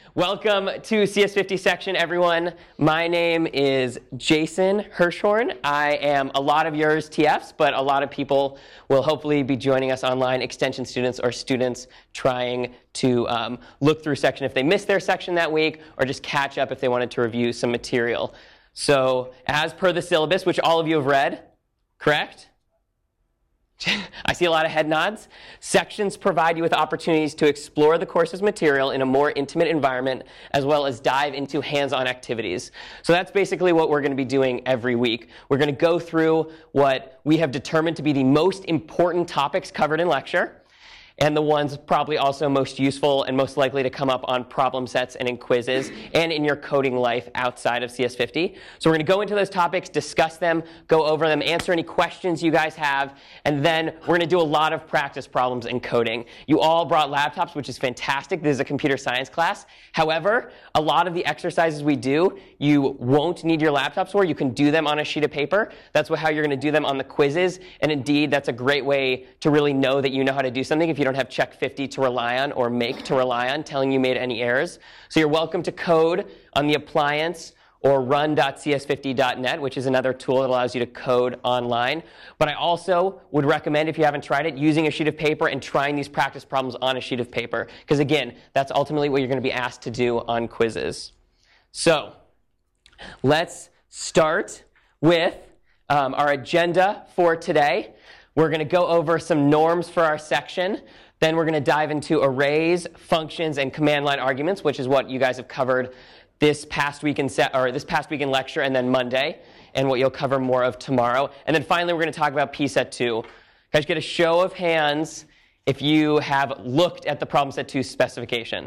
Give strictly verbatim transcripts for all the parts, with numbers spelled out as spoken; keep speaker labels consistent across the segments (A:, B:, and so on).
A: Welcome to C S fifty section, everyone. My name is Jason Hirschhorn. I am a lot of yours T Fs, but a lot of people will hopefully be joining us online, extension students or students trying to um, look through section if they missed their section that week, or just catch up if they wanted to review some material. So as per the syllabus, which all of you have read, correct? I see a lot of head nods. Sections provide you with opportunities to explore the course's material in a more intimate environment, as well as dive into hands-on activities. So that's basically what we're going to be doing every week. We're going to go through what we have determined to be the most important topics covered in lecture, and the ones probably also most useful and most likely to come up on problem sets and in quizzes and in your coding life outside of C S fifty. So we're going to go into those topics, discuss them, go over them, answer any questions you guys have, and then we're going to do a lot of practice problems in coding. You all brought laptops, which is fantastic. This is a computer science class. However, a lot of the exercises we do, you won't need your laptops for. You can do them on a sheet of paper. That's how you're going to do them on the quizzes, and indeed, that's a great way to really know that you know how to do something if you don't have check fifty to rely on or make to rely on telling you made any errors. So you're welcome to code on the appliance or run dot C S fifty dot net, which is another tool that allows you to code online. But I also would recommend, if you haven't tried it, using a sheet of paper and trying these practice problems on a sheet of paper. Because again, that's ultimately what you're going to be asked to do on quizzes. So let's start with um, our agenda for today. We're going to go over some norms for our section. Then we're going to dive into arrays, functions, and command line arguments, which is what you guys have covered this past week in set, or this past week in lecture, and then Monday, and what you'll cover more of tomorrow. And then finally, we're going to talk about P SET two. Guys, get a show of hands if you have looked at the problem set two specification.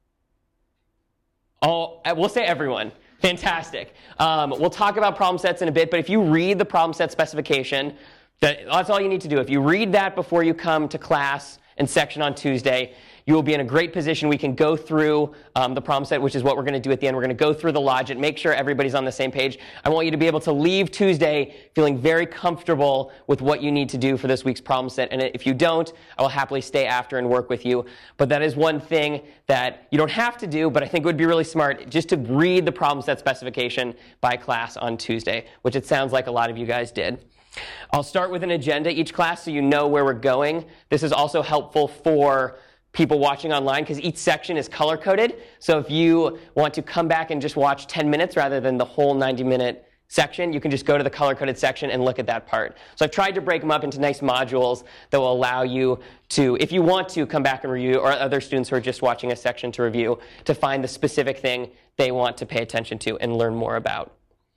A: Oh, we'll say everyone. Fantastic. Um, we'll talk about problem sets in a bit, but if you read the problem set specification, That, that's all you need to do. If you read that before you come to class and section on Tuesday, you will be in a great position. We can go through um, the problem set, which is what we're going to do at the end. We're going to go through the logic, make sure everybody's on the same page. I want you to be able to leave Tuesday feeling very comfortable with what you need to do for this week's problem set. And if you don't, I will happily stay after and work with you. But that is one thing that you don't have to do, but I think it would be really smart just to read the problem set specification by class on Tuesday, which it sounds like a lot of you guys did. I'll start with an agenda each class so you know where we're going. This is also helpful for people watching online because each section is color-coded. So if you want to come back and just watch ten minutes rather than the whole ninety minute section, you can just go to the color-coded section and look at that part. So I've tried to break them up into nice modules that will allow you to, if you want to, come back and review, or other students who are just watching a section to review, to find the specific thing they want to pay attention to and learn more about.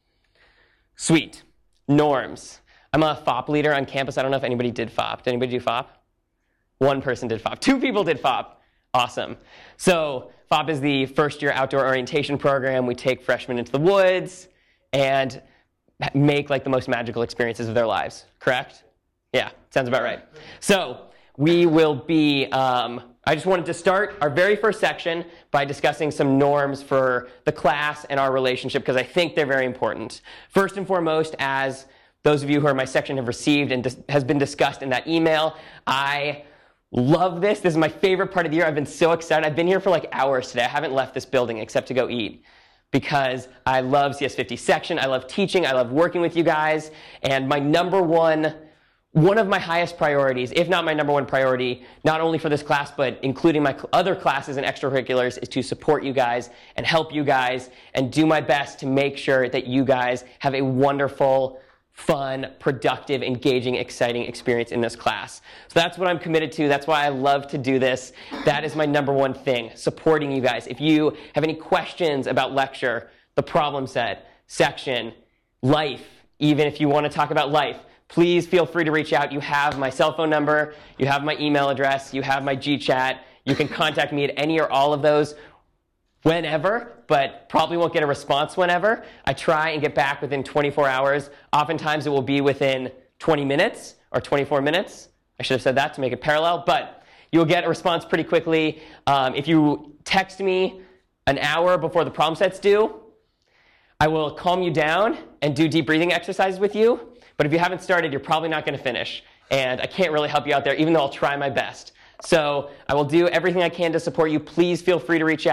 A: Sweet. Norms. I'm a F O P leader on campus. I don't know if anybody did F O P. Did anybody do F O P? One person did F O P. Two people did F O P. Awesome. So F O P is the first-year outdoor orientation program. We take freshmen into the woods and make like the most magical experiences of their lives. Correct? Yeah, sounds about right. So we will be, um, I just wanted to start our very first section by discussing some norms for the class and our relationship, because I think they're very important. First and foremost, as those of you who are in my section have received and dis- has been discussed in that email, I love this. This is my favorite part of the year. I've been so excited. I've been here for like hours today. I haven't left this building except to go eat because I love C S fifty section. I love teaching. I love working with you guys. And my number one, one of my highest priorities, if not my number one priority, not only for this class, but including my other classes and extracurriculars, is to support you guys and help you guys and do my best to make sure that you guys have a wonderful, fun, productive, engaging, exciting experience in this class. So that's what I'm committed to. That's why I love to do this. That is my number one thing, supporting you guys. If you have any questions about lecture, the problem set, section, life, even if you want to talk about life, please feel free to reach out. You have my cell phone number, you have my email address, you have my G chat. You can contact me at any or all of those whenever, but probably won't get a response whenever. I try and get back within twenty-four hours. Oftentimes it will be within twenty minutes or twenty-four minutes. I should have said that to make it parallel, but you'll get a response pretty quickly. Um, if you text me an hour before the problem set's due, I will calm you down and do deep breathing exercises with you. But if you haven't started, you're probably not going to finish. And I can't really help you out there, even though I'll try my best. So I will do everything I can to support you. Please feel free to reach out.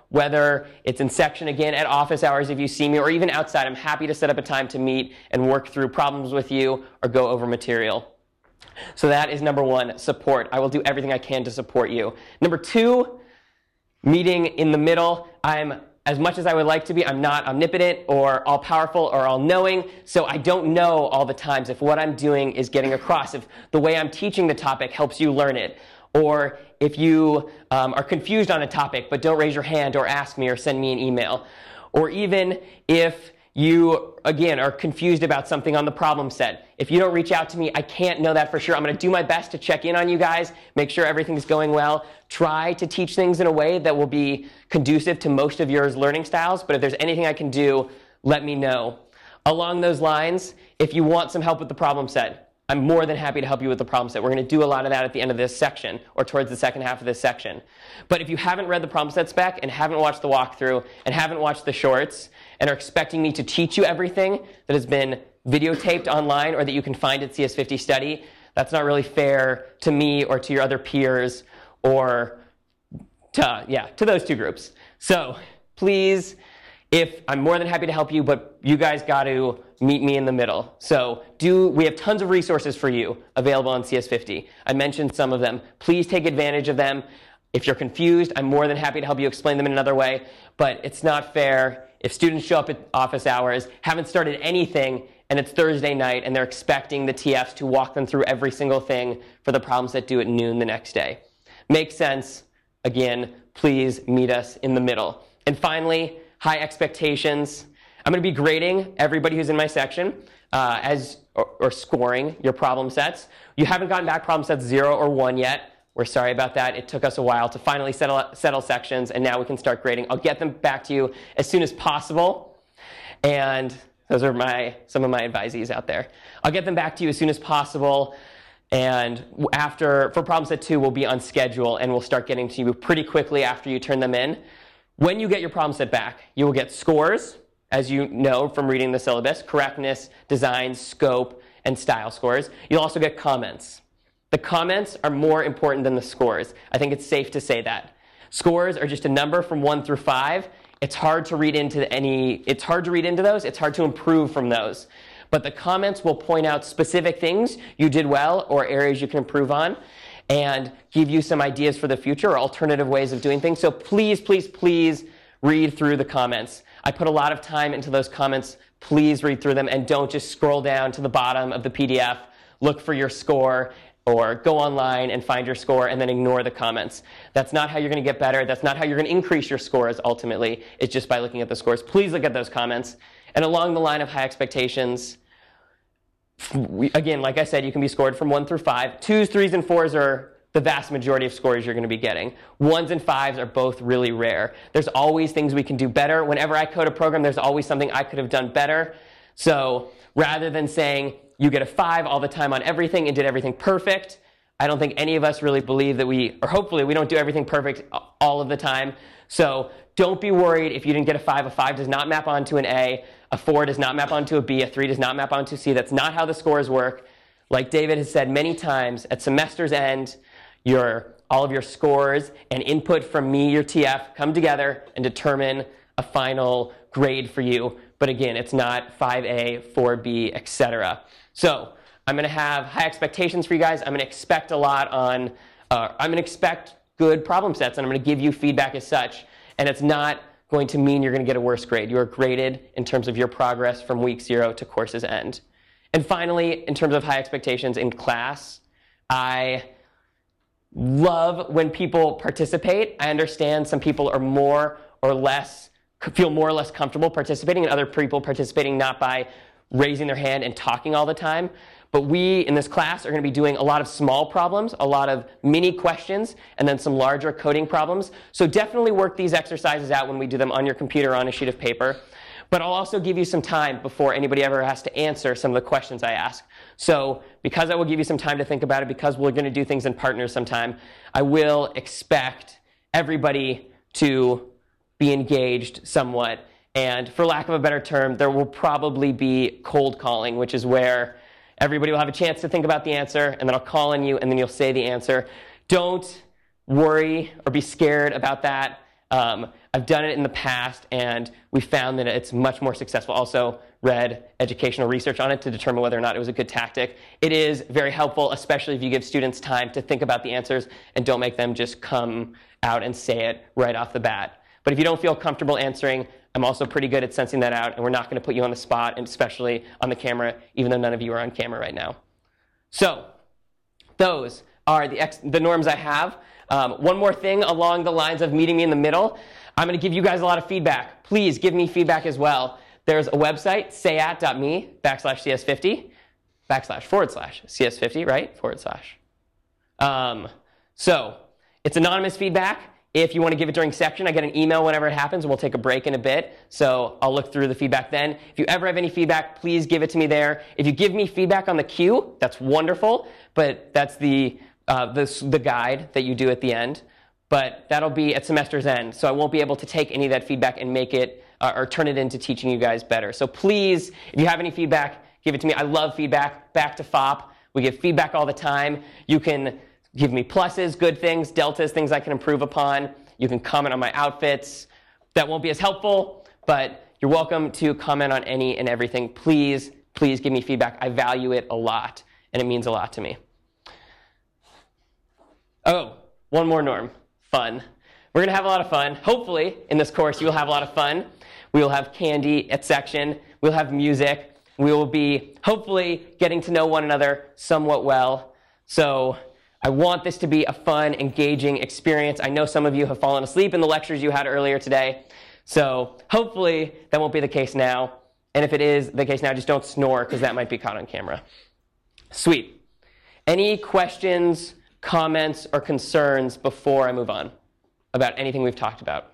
A: whether it's in section again, at office hours if you see me, or even outside. I'm happy to set up a time to meet and work through problems with you or go over material. So that is number one, support. I will do everything I can to support you. Number two, meeting in the middle. I'm, as much as I would like to be, I'm not omnipotent or all-powerful or all-knowing, so I don't know all the times if what I'm doing is getting across, if the way I'm teaching the topic helps you learn it, or if you um, are confused on a topic but don't raise your hand or ask me or send me an email, or even if you, again, are confused about something on the problem set. If you don't reach out to me, I can't know that for sure. I'm going to do my best to check in on you guys, make sure everything's going well, try to teach things in a way that will be conducive to most of your learning styles, but if there's anything I can do, let me know. Along those lines, if you want some help with the problem set, I'm more than happy to help you with the problem set. We're going to do a lot of that at the end of this section, or towards the second half of this section. But if you haven't read the problem set spec, and haven't watched the walkthrough, and haven't watched the shorts, and are expecting me to teach you everything that has been videotaped online or that you can find at C S fifty Study, that's not really fair to me or to your other peers, or to, yeah, to those two groups. So please, if I'm more than happy to help you, but you guys got to meet me in the middle. So do we have tons of resources for you available on C S fifty. I mentioned some of them. Please take advantage of them. If you're confused, I'm more than happy to help you explain them in another way, but it's not fair if students show up at office hours, haven't started anything, and it's Thursday night, and they're expecting the T Fs to walk them through every single thing for the problems that due at noon the next day. Makes sense. Again, please meet us in the middle. And finally, high expectations. I'm going to be grading everybody who's in my section uh, as or, or scoring your problem sets. You haven't gotten back problem sets zero or one yet. We're sorry about that. It took us a while to finally settle, settle sections, and now we can start grading. I'll get them back to you as soon as possible. And those are my some of my advisees out there. I'll get them back to you as soon as possible. And after, for problem set two, we'll be on schedule, and we'll start getting to you pretty quickly after you turn them in. When you get your problem set back, you will get scores, as you know from reading the syllabus, correctness, design, scope, and style scores. You'll also get comments. The comments are more important than the scores. I think it's safe to say that. Scores are just a number from one through five. It's hard to read into any, it's hard to read into those. It's hard to improve from those. But the comments will point out specific things you did well or areas you can improve on, and give you some ideas for the future or alternative ways of doing things. So please, please, please read through the comments. I put a lot of time into those comments. Please read through them, and don't just scroll down to the bottom of the P D F, look for your score, or go online and find your score and then ignore the comments. That's not how you're going to get better. That's not how you're going to increase your scores ultimately. It's just by looking at the scores. Please look at those comments. And along the line of high expectations, we, again, like I said, you can be scored from one through five. Twos, threes, and fours are the vast majority of scores you're going to be getting. Ones and fives are both really rare. There's always things we can do better. Whenever I code a program, there's always something I could have done better. So rather than saying you get a five all the time on everything and did everything perfect, I don't think any of us really believe that we, or hopefully we don't do everything perfect all of the time. So don't be worried if you didn't get a five. A five does not map onto an A. A four does not map onto a B. A three does not map onto a C. That's not how the scores work. Like David has said many times, at semester's end, your, all of your scores and input from me, your T F, come together and determine a final grade for you. But again, it's not five A, four B, et cetera. So I'm going to have high expectations for you guys. I'm going to expect a lot on, uh, I'm going to expect good problem sets, and I'm going to give you feedback as such. And it's not going to mean you're going to get a worse grade. You are graded in terms of your progress from week zero to course's end. And finally, in terms of high expectations in class, I love when people participate. I understand some people are more or less, feel more or less comfortable participating, and other people participating not by raising their hand and talking all the time. But we, in this class, are going to be doing a lot of small problems, a lot of mini questions, and then some larger coding problems. So definitely work these exercises out when we do them on your computer or on a sheet of paper. But I'll also give you some time before anybody ever has to answer some of the questions I ask. So because I will give you some time to think about it, because we're going to do things in partners sometime, I will expect everybody to be engaged somewhat. And for lack of a better term, there will probably be cold calling, which is where everybody will have a chance to think about the answer, and then I'll call on you, and then you'll say the answer. Don't worry or be scared about that. Um, I've done it in the past, and we found that it's much more successful. Also read educational research on it to determine whether or not it was a good tactic. It is very helpful, especially if you give students time to think about the answers and don't make them just come out and say it right off the bat. But if you don't feel comfortable answering, I'm also pretty good at sensing that out, and we're not going to put you on the spot, and especially on the camera, even though none of you are on camera right now. So those are the, ex the norms I have. Um, one more thing along the lines of meeting me in the middle. I'm going to give you guys a lot of feedback. Please give me feedback as well. There's a website, sayat.me backslash CS50, backslash forward slash CS50, right? Forward slash. Um, so it's anonymous feedback. If you want to give it during section, I get an email whenever it happens, and we'll take a break in a bit. So I'll look through the feedback then. If you ever have any feedback, please give it to me there. If you give me feedback on the queue, that's wonderful, but that's the, uh, the, the guide that you do at the end. But that'll be at semester's end, so I won't be able to take any of that feedback and make it uh, or turn it into teaching you guys better. So please, if you have any feedback, give it to me. I love feedback. Back to F O P. We give feedback all the time. You can give me pluses, good things, deltas, things I can improve upon. You can comment on my outfits. That won't be as helpful, but you're welcome to comment on any and everything. Please, please give me feedback. I value it a lot, and it means a lot to me. Oh, one more norm. Fun. We're going to have a lot of fun. Hopefully, in this course, you will have a lot of fun. We will have candy at section. We'll have music. We will be, hopefully, getting to know one another somewhat well. So I want this to be a fun, engaging experience. I know some of you have fallen asleep in the lectures you had earlier today. So hopefully, that won't be the case now. And if it is the case now, just don't snore, because that might be caught on camera. Sweet. Any questions, comments, or concerns before I move on about anything we've talked about?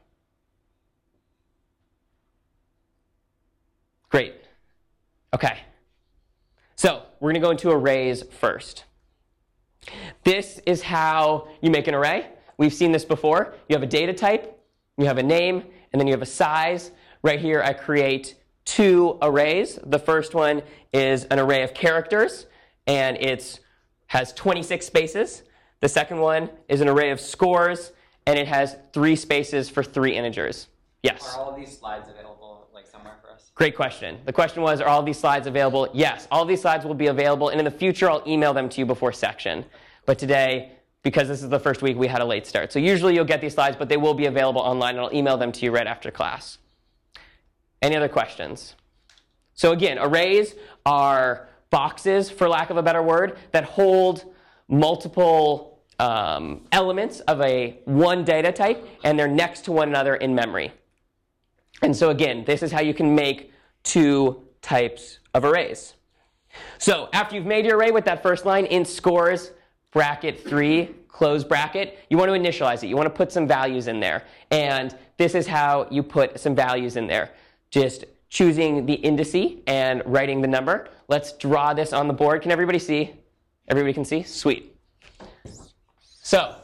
A: Great. OK. So we're going to go into arrays first. This is how you make an array. We've seen this before. You have a data type, you have a name, and then you have a size. Right here, I create two arrays. The first one is an array of characters, and it has twenty-six spaces. The second one is an array of scores, and it has three spaces for three integers. Yes?
B: Are all of these slides available like somewhere for us?
A: Great question. The question was, are all of these slides available? Yes, all of these slides will be available, and in the future, I'll email them to you before section. But today, because this is the first week, we had a late start. So usually you'll get these slides, but they will be available online, and I'll email them to you right after class. Any other questions? So again, arrays are boxes, for lack of a better word, that hold multiple um, elements of a one data type, and they're next to one another in memory. And so again, this is how you can make two types of arrays. So after you've made your array with that first line, int scores, bracket three, close bracket, you want to initialize it. You want to put some values in there. And this is how you put some values in there. Just choosing the indice and writing the number. Let's draw this on the board. Can everybody see? Everybody can see? Sweet. So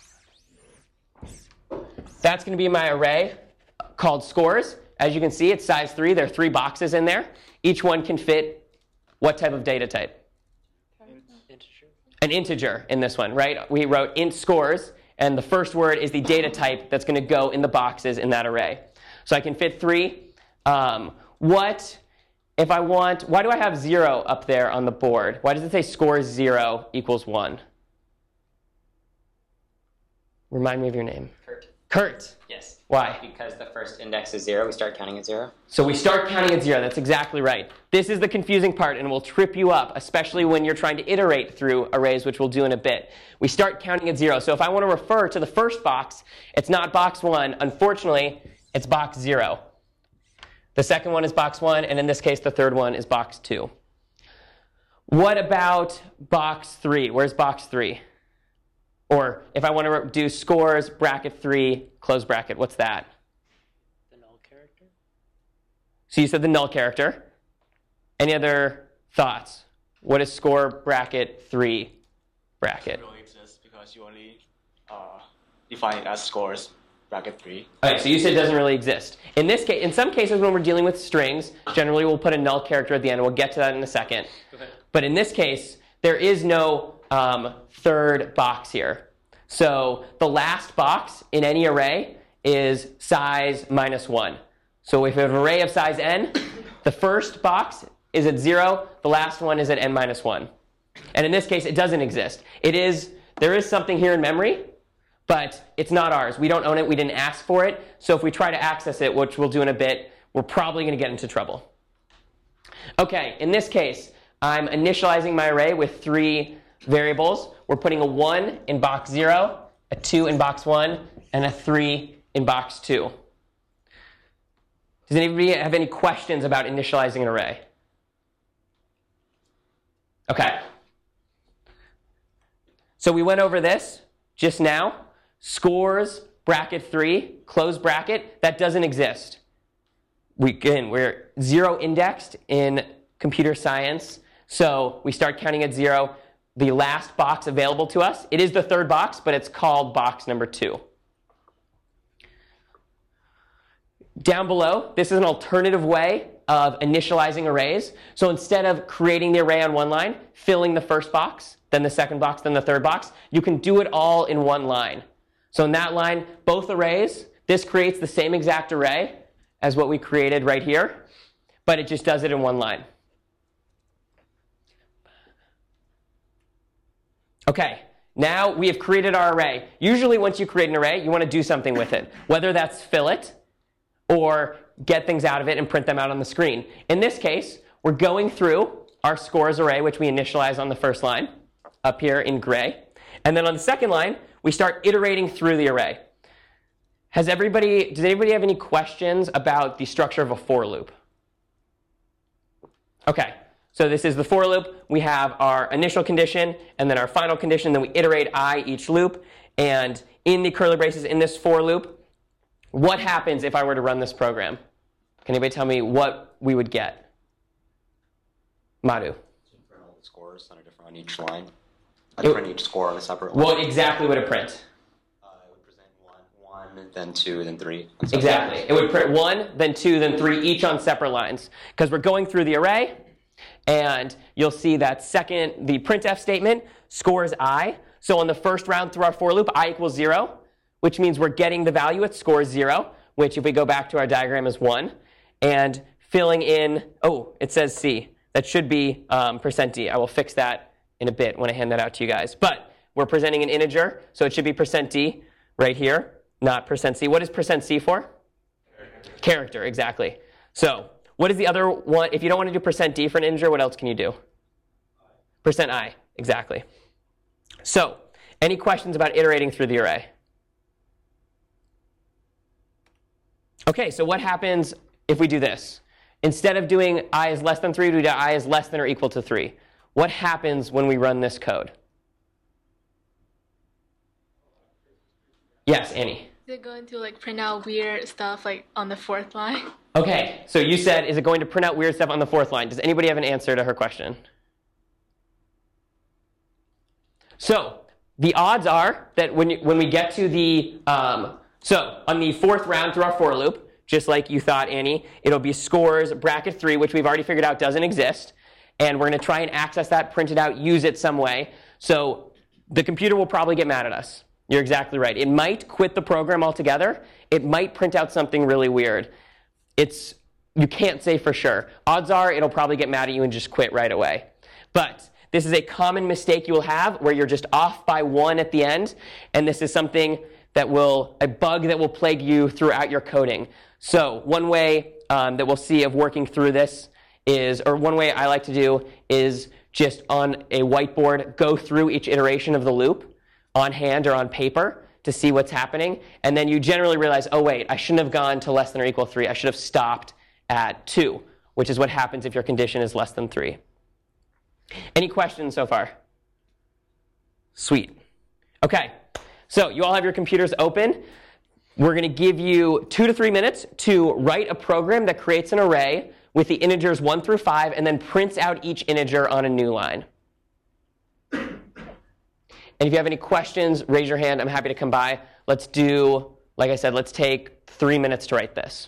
A: that's going to be my array called scores. As you can see, it's size three. There are three boxes in there. Each one can fit what type of data type? Integer. An integer in this one, right? We wrote int scores, and the first word is the data type that's going to go in the boxes in that array. So I can fit three. Um, what if I want, why do I have zero up there on the board? Why does it say scores zero equals one? Remind me of your name.
B: Kurt.
A: Kurt.
B: Yes.
A: Why?
B: Because the first index is zero, we start counting at zero.
A: So we start counting at zero. That's exactly right. This is the confusing part, and will trip you up, especially when you're trying to iterate through arrays, which we'll do in a bit. We start counting at zero. So if I want to refer to the first box, it's not box one. Unfortunately, it's box zero. The second one is box one, and in this case, the third one is box two. What about box three? Where's box three? Or if I want to do scores, bracket three, close bracket, what's that?
C: The null character.
A: So you said the null character. Any other thoughts? What is score, bracket three, bracket?
C: It really exists because you only uh, define it as scores, bracket three.
A: Okay, so you said it doesn't really exist. In this case, in some cases when we're dealing with strings, generally we'll put a null character at the end. We'll get to that in a second.
C: Okay.
A: But in this case, there is no um, third box here. So the last box in any array is size minus one. So if we have an array of size n, the first box is at zero, the last one is at n minus one. And in this case, it doesn't exist. It is, there is something here in memory, but it's not ours. We don't own it. We didn't ask for it. So if we try to access it, which we'll do in a bit, we're probably going to get into trouble. OK, in this case, I'm initializing my array with three variables. We're putting a one in box zero, a two in box one, and a three in box two. Does anybody have any questions about initializing an array? OK. So we went over this just now. Scores, bracket three, close bracket, that doesn't exist. We, again, we're zero indexed in computer science. So we start counting at zero. The last box available to us, it is the third box, but it's called box number two. Down below, this is an alternative way of initializing arrays. So instead of creating the array on one line, filling the first box, then the second box, then the third box, you can do it all in one line. So in that line, both arrays, this creates the same exact array as what we created right here, but it just does it in one line. OK, now we have created our array. Usually once you create an array, you want to do something with it, whether that's fill it or get things out of it and print them out on the screen. In this case, we're going through our scores array, which we initialize on the first line, up here in gray. And then on the second line, we start iterating through the array. Has everybody, does anybody have any questions about the structure of a for loop? OK, so this is the for loop. We have our initial condition and then our final condition. Then we iterate I each loop. And in the curly braces in this for loop, what happens if I were to run this program? Can anybody tell me what we would get? Madhu.
D: Print all the scores on a different on each line. I'd print each score on a separate line.
A: What exactly would it print?
D: Uh, it would present one, one, then two, then three.
A: Exactly. It would print one, then two, then three, each on separate lines. Because we're going through the array, and you'll see that second, the printf statement scores I. So on the first round through our for loop, I equals zero, which means we're getting the value at score zero, which if we go back to our diagram is one. And filling in, oh, it says C. That should be um, percent D. I will fix that in a bit when I hand that out to you guys. But we're presenting an integer, so it should be percent D right here, not percent C. What is percent C for? Character. Character, exactly. So what is the other one? If you don't want to do percent D for an integer, what else can you do? I. Percent I, exactly. So any questions about iterating through the array? OK, so what happens if we do this? Instead of doing I is less than three, we do I is less than or equal to three. What happens when we run this code? Yes, Annie?
E: Is it going to like print out weird stuff like on the fourth line?
A: OK, so you said, is it going to print out weird stuff on the fourth line? Does anybody have an answer to her question? So the odds are that when, you, when we get to the, um, so on the fourth round through our for loop, just like you thought, Annie, it'll be scores bracket three, which we've already figured out doesn't exist. And we're going to try and access that, print it out, use it some way. So the computer will probably get mad at us. You're exactly right. It might quit the program altogether. It might print out something really weird. It's, you can't say for sure. Odds are it'll probably get mad at you and just quit right away. But this is a common mistake you will have where you're just off by one at the end. And this is something that will, a bug that will plague you throughout your coding. So one way um, that we'll see of working through this is, or one way I like to do is just on a whiteboard, go through each iteration of the loop on hand or on paper to see what's happening. And then you generally realize, oh, wait, I shouldn't have gone to less than or equal three. I should have stopped at two, which is what happens if your condition is less than three. Any questions so far? Sweet. OK, so you all have your computers open. We're going to give you two to three minutes to write a program that creates an array with the integers one through five and then prints out each integer on a new line. And if you have any questions, raise your hand. I'm happy to come by. Let's do, like I said, let's take three minutes to write this.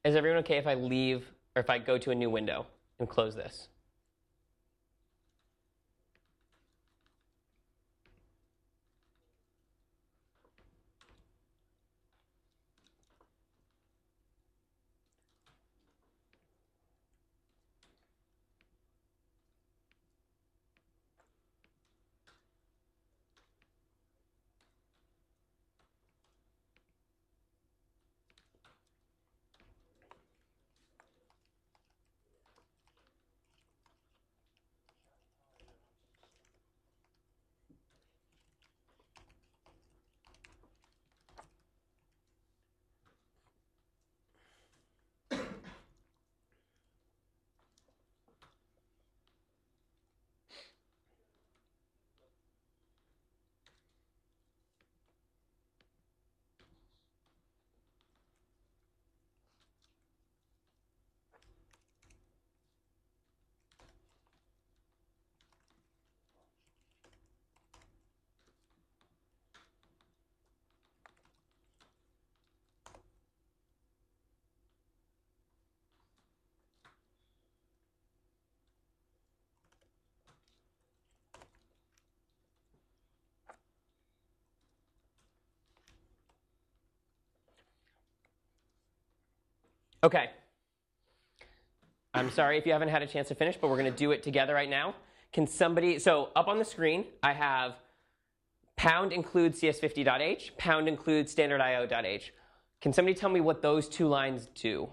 A: Is everyone okay if I leave, or if I go to a new window and close this? Okay. I'm sorry if you haven't had a chance to finish, but we're going to do it together right now. Can somebody, so up on the screen, I have pound include C S fifty dot H, pound include standard I O dot H. Can somebody tell me what those two lines do?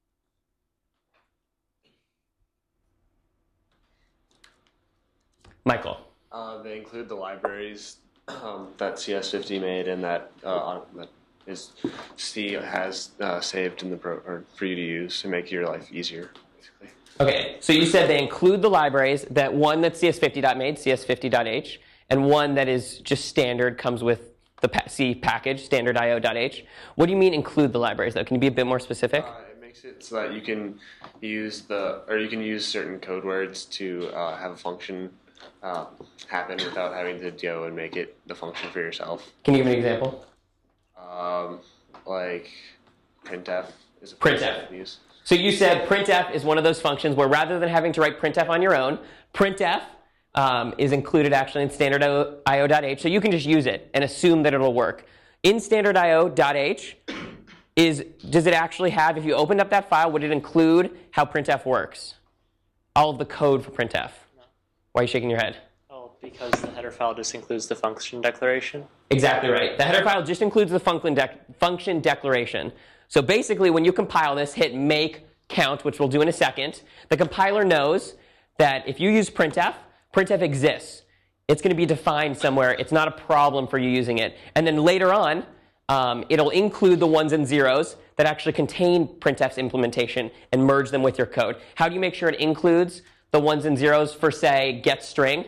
A: Michael.
F: Uh, they include the libraries um, that C S fifty made and that, uh, that is C has uh, saved in the pro or for you to use to make your life easier, basically.
A: Okay, so you said they include the libraries, that one that C S fifty dot made, C S fifty dot H, and one that is just standard, comes with the C package, standard I O dot H. What do you mean include the libraries, though? Can you be a bit more specific?
F: Uh, it makes it so that you can use the, or you can use certain code words to uh, have a function uh, happen without having to go and make it the function for yourself.
A: Can you give an example?
F: Um, like printf is a
A: printf.
F: function use.
A: So you said printf is one of those functions where rather than having to write printf on your own, printf um, is included actually in standard I O dot H, so you can just use it and assume that it'll work. In standard I O dot H, is does it actually have, if you opened up that file, would it include how printf works? All of the code for printf? No. Why are you shaking your head?
G: Oh, because the header file just includes the function declaration.
A: Exactly right. The header file just includes the function, dec function declaration. So basically, when you compile this, hit make count, which we'll do in a second, the compiler knows that if you use printf, printf exists. It's going to be defined somewhere. It's not a problem for you using it. And then later on, um, it'll include the ones and zeros that actually contain printf's implementation and merge them with your code. How do you make sure it includes the ones and zeros for, say, getString?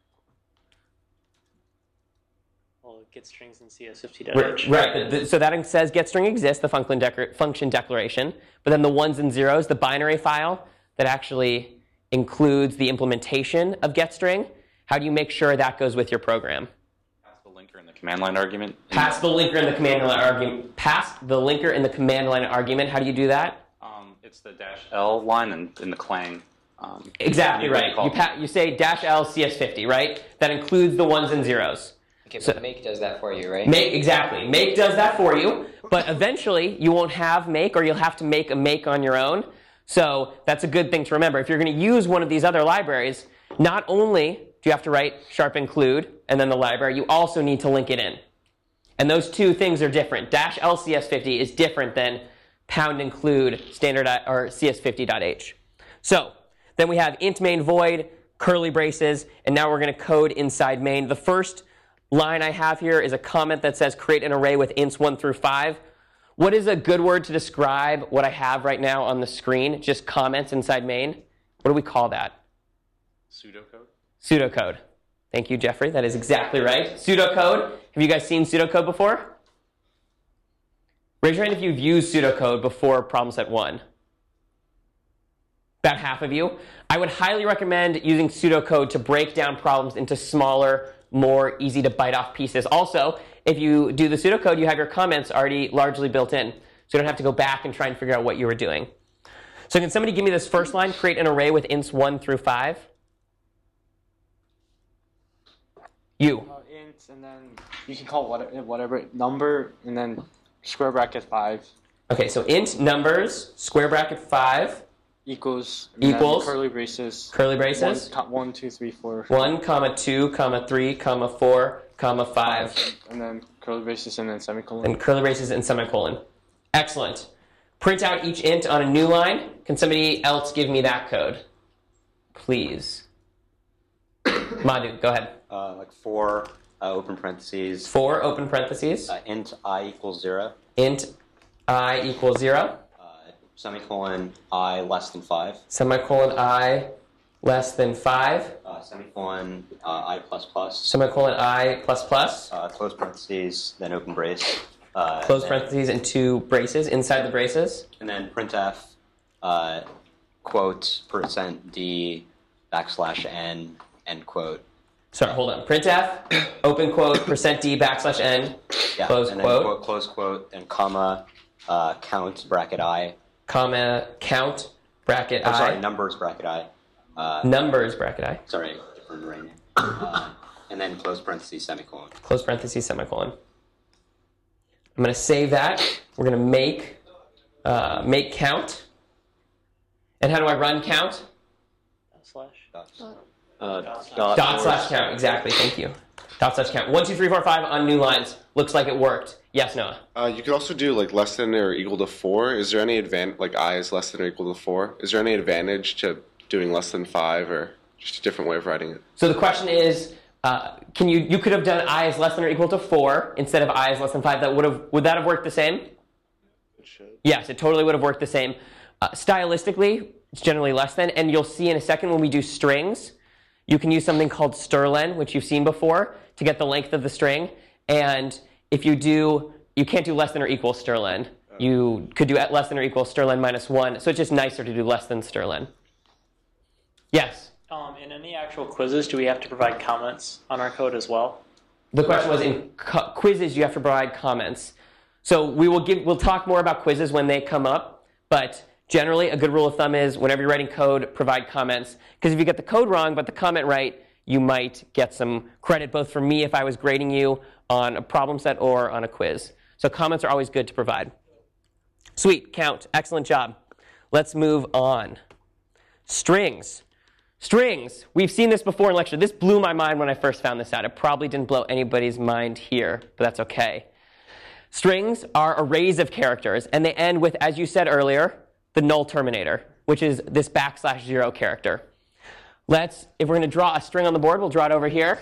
G: Get strings in C S fifty dot H.
A: Right, right. So that says getString exists, the function, declar function declaration. But then the ones and zeros, the binary file that actually includes the implementation of getString, how do you make sure that goes with your program?
H: Pass the linker in the command line argument.
A: Pass the linker in the command line argument. Pass the linker in the command line argument. How do you do that?
H: Um, it's the dash L line in, in the Clang. Um,
A: exactly right. You, pa you say dash L C S fifty, right? That includes the ones and zeros.
B: Okay, but
A: so,
B: make does that for you, right?
A: Make, exactly. Make does that for you, but eventually you won't have make, or you'll have to make a make on your own. So that's a good thing to remember. If you're going to use one of these other libraries, not only do you have to write sharp include and then the library, you also need to link it in. And those two things are different. Dash L C S fifty is different than pound include standard or C S fifty dot H. So then we have int main void, curly braces, and now we're going to code inside main. The first line I have here is a comment that says create an array with ints one through five. What is a good word to describe what I have right now on the screen? Just comments inside main. What do we call that?
H: Pseudocode.
A: Pseudocode. Thank you, Jeffrey. That is exactly right. Pseudocode. Have you guys seen pseudocode before? Raise your hand if you've used pseudocode before problem set one. About half of you. I would highly recommend using pseudocode to break down problems into smaller, more easy to bite off pieces. Also, if you do the pseudocode, you have your comments already largely built in. so you don't have to go back and try and figure out what you were doing. So can somebody give me this first line, create an array with ints one through five? You.
C: Uh, int, and then you can call whatever, whatever number, and then square bracket five
A: Okay, so int numbers, square bracket five,
C: equals and then
A: Equals.
C: curly braces.
A: curly braces,
C: One, co- one, two, three, four,
A: one, comma, two, comma, three, comma, four, comma, five,
C: and then curly braces, and then semicolon.
A: and curly braces and semicolon. Excellent. Print out each int on a new line. Can somebody else give me that code? Please. Madhu, go ahead.
D: Uh, like four uh, open parentheses.
A: Four open parentheses,
D: Uh, int I equals zero.
A: int I equals zero,
D: Uh, semicolon I less than five.
A: semicolon I less than five,
D: Uh, semicolon uh, I plus plus.
A: semicolon I plus plus,
D: Uh, close parentheses, then open brace. Uh,
A: close
D: then-
A: parentheses and two braces inside the braces.
D: And then printf, uh, quote, percent d, backslash n, end quote.
A: Sorry, hold on. Printf, open quote, percent d backslash n,
D: Yeah,
A: close
D: and
A: quote,
D: then quote, close quote, and comma, uh, count, bracket I.
A: comma, count, bracket
D: I'm sorry,
A: I,
D: numbers, bracket I. Uh,
A: numbers, bracket I,
D: sorry, different array. Uh, and then close parentheses, semicolon.
A: close parentheses, semicolon. I'm going to save that. We're going to make, uh, make count. And how do I run count?
G: Slash.
D: Dots.
H: Uh,
A: Dot,
H: dot,
A: slash count, exactly, thank you. Dot slash count. One, two, three, four, five on new lines. Looks like it worked. Yes, Noah?
F: Uh, you could also do like less than or equal to four. Is there any advantage, like I is less than or equal to four? Is there any advantage to doing less than five, or just a different way of writing it?
A: So the question is, uh, can you, you could have done I is less than or equal to four instead of I is less than five. That would have, would that have worked the same?
F: It should.
A: Yes, it totally would have worked the same. Uh, stylistically, it's generally less than, and you'll see in a second when we do strings, you can use something called strlen, which you've seen before, to get the length of the string. And if you do, you can't do less than or equal strlen. You could do at less than or equal strlen minus one. So it's just nicer to do less than strlen. Yes?
G: Um, in any actual quizzes, do we have to provide comments on our code as well?
A: The question was, in cu- quizzes, you have to provide comments. So we will give, we'll talk more about quizzes when they come up, but generally a good rule of thumb is whenever you're writing code, provide comments. Because if you get the code wrong but the comment right, you might get some credit both from me if I was grading you on a problem set or on a quiz. So comments are always good to provide. Sweet, count, excellent job. Let's move on. Strings. Strings, we've seen this before in lecture. This blew my mind when I first found this out. It probably didn't blow anybody's mind here, but that's okay. Strings are arrays of characters, and they end with, as you said earlier, the null terminator, which is this backslash zero character. Let's, if we're going to draw a string on the board, we'll draw it over here.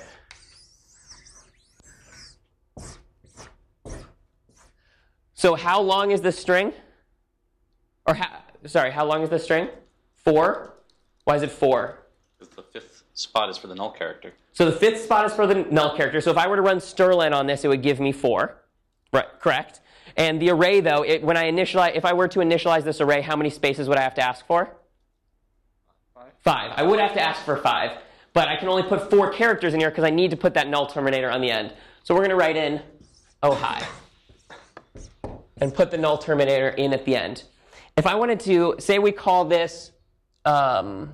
A: So how long is this string? Or, how, sorry, how long is this string? Four? Why is it four?
H: Because the fifth spot is for the null character.
A: So the fifth spot is for the null character. So if I were to run strlen on this, it would give me four. Right, correct. And the array, though, it, when I initialize, if I were to initialize this array, how many spaces would I have to ask for?
C: Five.
A: Five. I would have to ask for five. But I can only put four characters in here because I need to put that null terminator on the end. So we're going to write in oh hi and put the null terminator in at the end. If I wanted to, say we call this, um,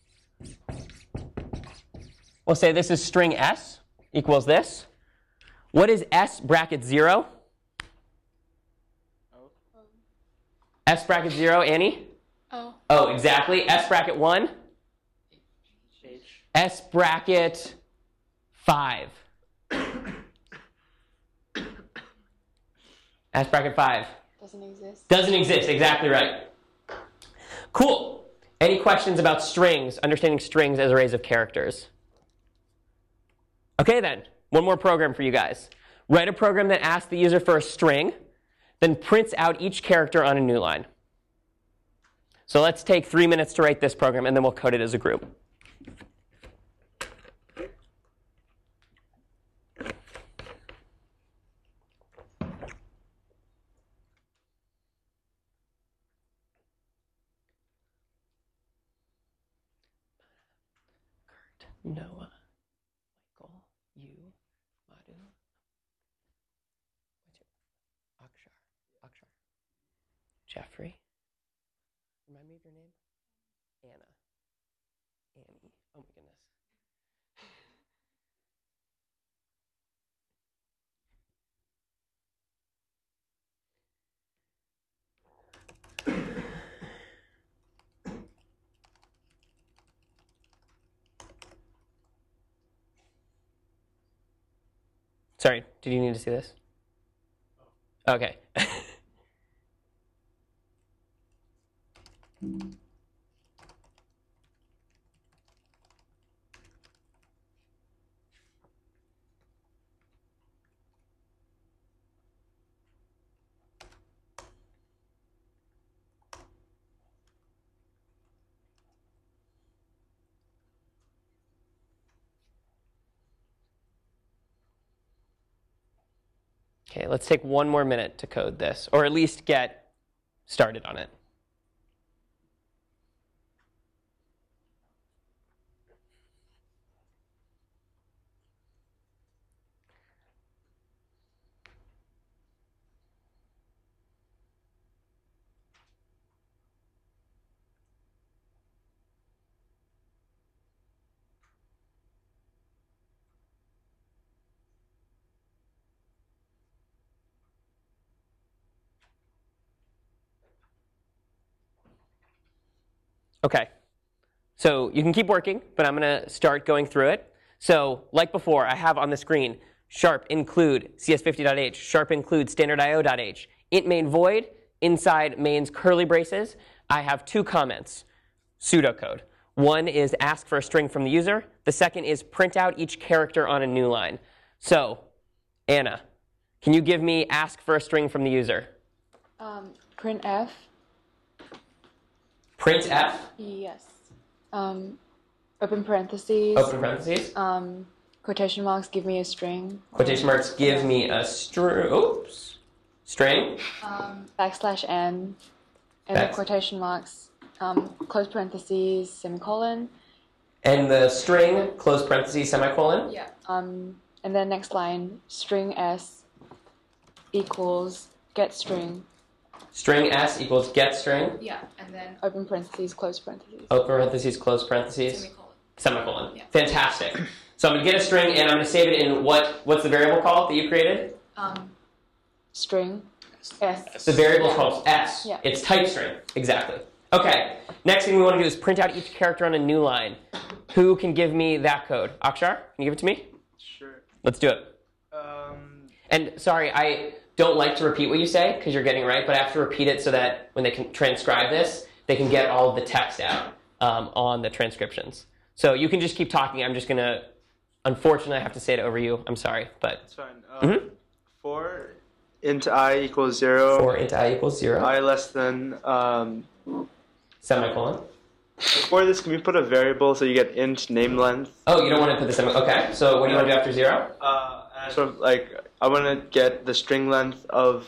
A: we'll say this is string s equals this. What is s bracket zero?
C: Oh.
A: S bracket zero, Annie?
E: Oh.
A: Oh, exactly. S bracket one?
G: H.
A: S bracket five. S bracket five.
E: Doesn't exist.
A: Doesn't exist, exactly right. Cool. Any questions about strings, understanding strings as arrays of characters? Okay then, one more program for you guys. Write a program that asks the user for a string, then prints out each character on a new line. So let's take three minutes to write this program, and then we'll code it as a group. Noah, Michael, you, Madhu, what's your, Akshar, Akshar. Jeffrey. Remind me of your name? Anna. Annie. Oh my goodness. Sorry, did you need to see this? Okay. Okay, let's take one more minute to code this, or at least get started on it. Okay, so you can keep working, but I'm going to start going through it. So like before, I have on the screen sharp include C S fifty dot H, sharp include standard I O dot H, int main void, inside main's curly braces. I have two comments, pseudocode. One is ask for a string from the user. The second is print out each character on a new line. So, Anna, can you give me ask for a string from the user?
I: Um, printf.
A: Printf?
I: Yes. Um, open parentheses.
A: Open parentheses.
I: Um, quotation marks, give me a string.
A: Quotation marks, give me a string. Oops. String.
I: Um, backslash n. And
A: Back-
I: the quotation marks, um, close parentheses, semicolon.
A: And the string, close parentheses, semicolon.
I: Yeah. Um, and then next line, string s equals get string.
A: String s equals get string.
I: Yeah. And then open parentheses, close parentheses.
A: Open parentheses, close parentheses.
I: Semicolon.
A: Semicolon.
I: Yeah.
A: Fantastic. So I'm going to get a string, and I'm going to save it in what? What's the variable called that you created?
I: Um, string s.
A: The variable is called s.
I: Yeah.
A: It's type string. Exactly. Okay. Next thing we want to do is print out each character on a new line. Who can give me that code? Akshar, can you give it to me?
J: Sure.
A: Let's do it.
J: Um,
A: And sorry, I don't like to repeat what you say because you're getting it right, but I have to repeat it so that when they can transcribe this, they can get all of the text out um, on the transcriptions. So you can just keep talking. I'm just going to, unfortunately, I have to say it over you. I'm sorry, but
J: it's fine. Um,
A: Mhm.
J: four int I equals zero.
A: four int I equals zero.
J: I less than. Um,
A: Semicolon.
J: before this, can we put a variable so you get int name length?
A: Oh, you don't want to put the semicolon. Okay, so what do you want to do after zero?
J: Uh, and sort of like I want to get the string length of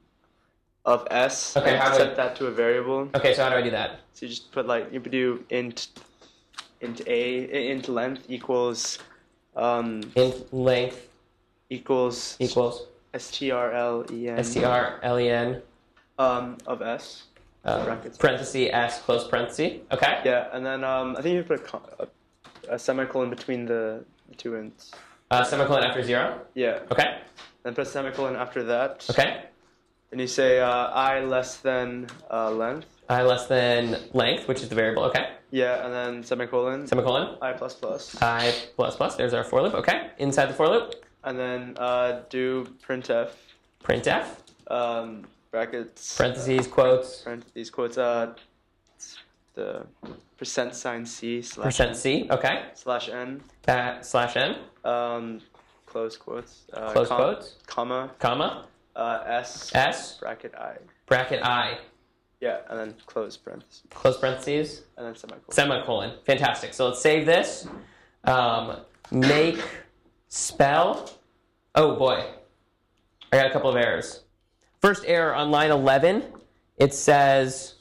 J: of s.
A: Okay,
J: and
A: how do
J: set
A: I-
J: that to a variable.
A: Okay, so how do I do that?
J: So you just put like you could do int int a int length equals um
A: Int length
J: equals
A: equals
J: strlen
A: strlen
J: um of s.
A: uh,
J: Brackets.
A: parenthesis s close parenthesis. Okay.
J: Yeah, and then um, I think you put a, co- a, a semicolon between the two ints.
A: Uh, semicolon after zero.
J: Yeah.
A: Okay.
J: Then put a semicolon after that.
A: Okay.
J: And you say uh, I less than uh, length.
A: I less than length, which is the variable. Okay.
J: Yeah, and then semicolon.
A: Semicolon.
J: I plus plus.
A: I plus plus. There's our for loop. Okay. Inside the for loop.
J: And then uh, do printf.
A: Printf.
J: Um, brackets.
A: Parentheses, quotes.
J: Parentheses, quotes. Uh, the percent sign c slash
A: Percent c. Okay.
J: slash n.
A: That slash n.
J: Um, close quotes. Uh,
A: Close
J: com-
A: quotes.
J: Comma.
A: Comma.
J: Uh, s.
A: S.
J: Bracket I.
A: Bracket I.
J: Yeah, and then close parentheses.
A: Close parentheses.
J: And then semicolon.
A: Semicolon. Fantastic. So let's save this. Um, make spell. Oh boy. I got a couple of errors. First error on line eleven. It says.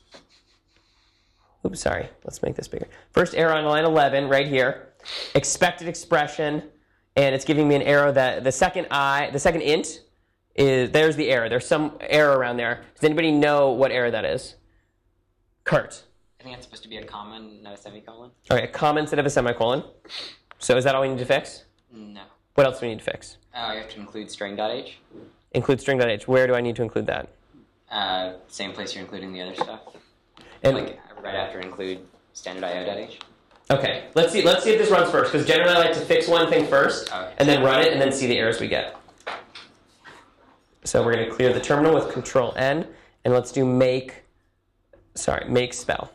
A: Oops, sorry. Let's make this bigger. First error on line eleven, right here. Expected expression, and it's giving me an error that the second I, the second int, is, there's the error. There's some error around there. Does anybody know what error that is? Kurt.
B: I think it's supposed to be a comma, not a semicolon.
A: Okay, a comma instead of a semicolon. So is that all we need to fix?
B: No.
A: What else do we need to fix?
B: Oh, you have to include string.h.
A: Include string.h. Where do I need to include that?
B: Uh, same place you're including the other stuff.
A: And
B: like right after include standard io.h.
A: Okay, let's see. Let's see if this runs first, because generally I like to fix one thing first,
B: Okay.
A: and then run it, and then see the errors we get. So we're going to clear the terminal with Control N, and let's do make. Sorry, make spell.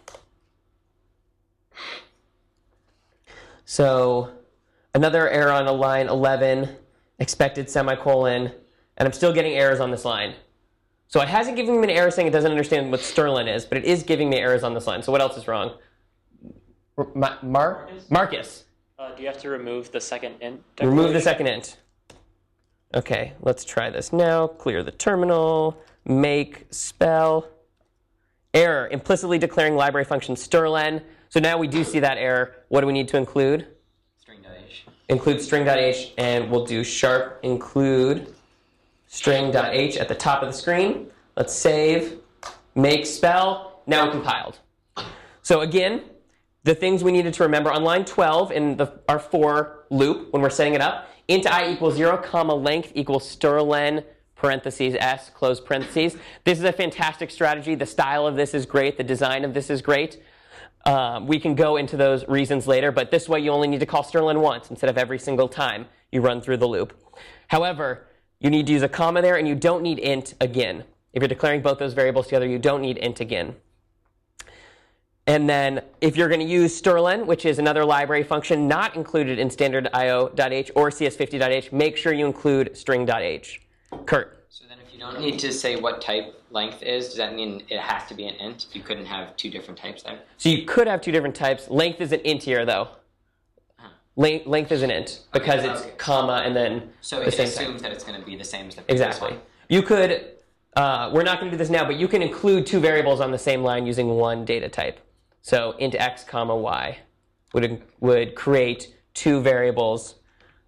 A: So another error on a line eleven, expected semicolon, and I'm still getting errors on this line. So it hasn't given me an error saying it doesn't understand what Sterling is, but it is giving me errors on this line. So what else is wrong? Mar Mar Marcus.
G: Uh, do you have to remove the second int?
A: Remove the second int. Okay, let's try this now. Clear the terminal. Make spell. Error, implicitly declaring library function strlen. So now we do see that error. What do we need to include?
B: String.h.
A: Include string.h, and we'll do sharp include string.h at the top of the screen. Let's save, make spell. Now we compiled. So again, the things we needed to remember on line twelve in the, our for loop when we're setting it up, int I equals zero, comma length equals strlen, parentheses s, close parentheses. This is a fantastic strategy. The style of this is great. The design of this is great. Um, we can go into those reasons later, but this way you only need to call strlen once instead of every single time you run through the loop. However, you need to use a comma there, and you don't need int again. If you're declaring both those variables together, you don't need int again. And then if you're going to use strlen, which is another library function not included in standard io.h or C S fifty.h, make sure you include string.h. Kurt.
B: So then if you don't need to say what type length is, does that mean it has to be an int? You couldn't have two different types there?
A: So you could have two different types. Length is an int here, though.
B: Huh.
A: Length, length is an int because
B: Okay,
A: it's
B: okay.
A: comma and then
B: So
A: the
B: it
A: same
B: assumes
A: type.
B: that it's going to be the same as the previous
A: Exactly.
B: one.
A: You could, uh, we're not going to do this now, but you can include two variables on the same line using one data type. So int x comma y would, would create two variables.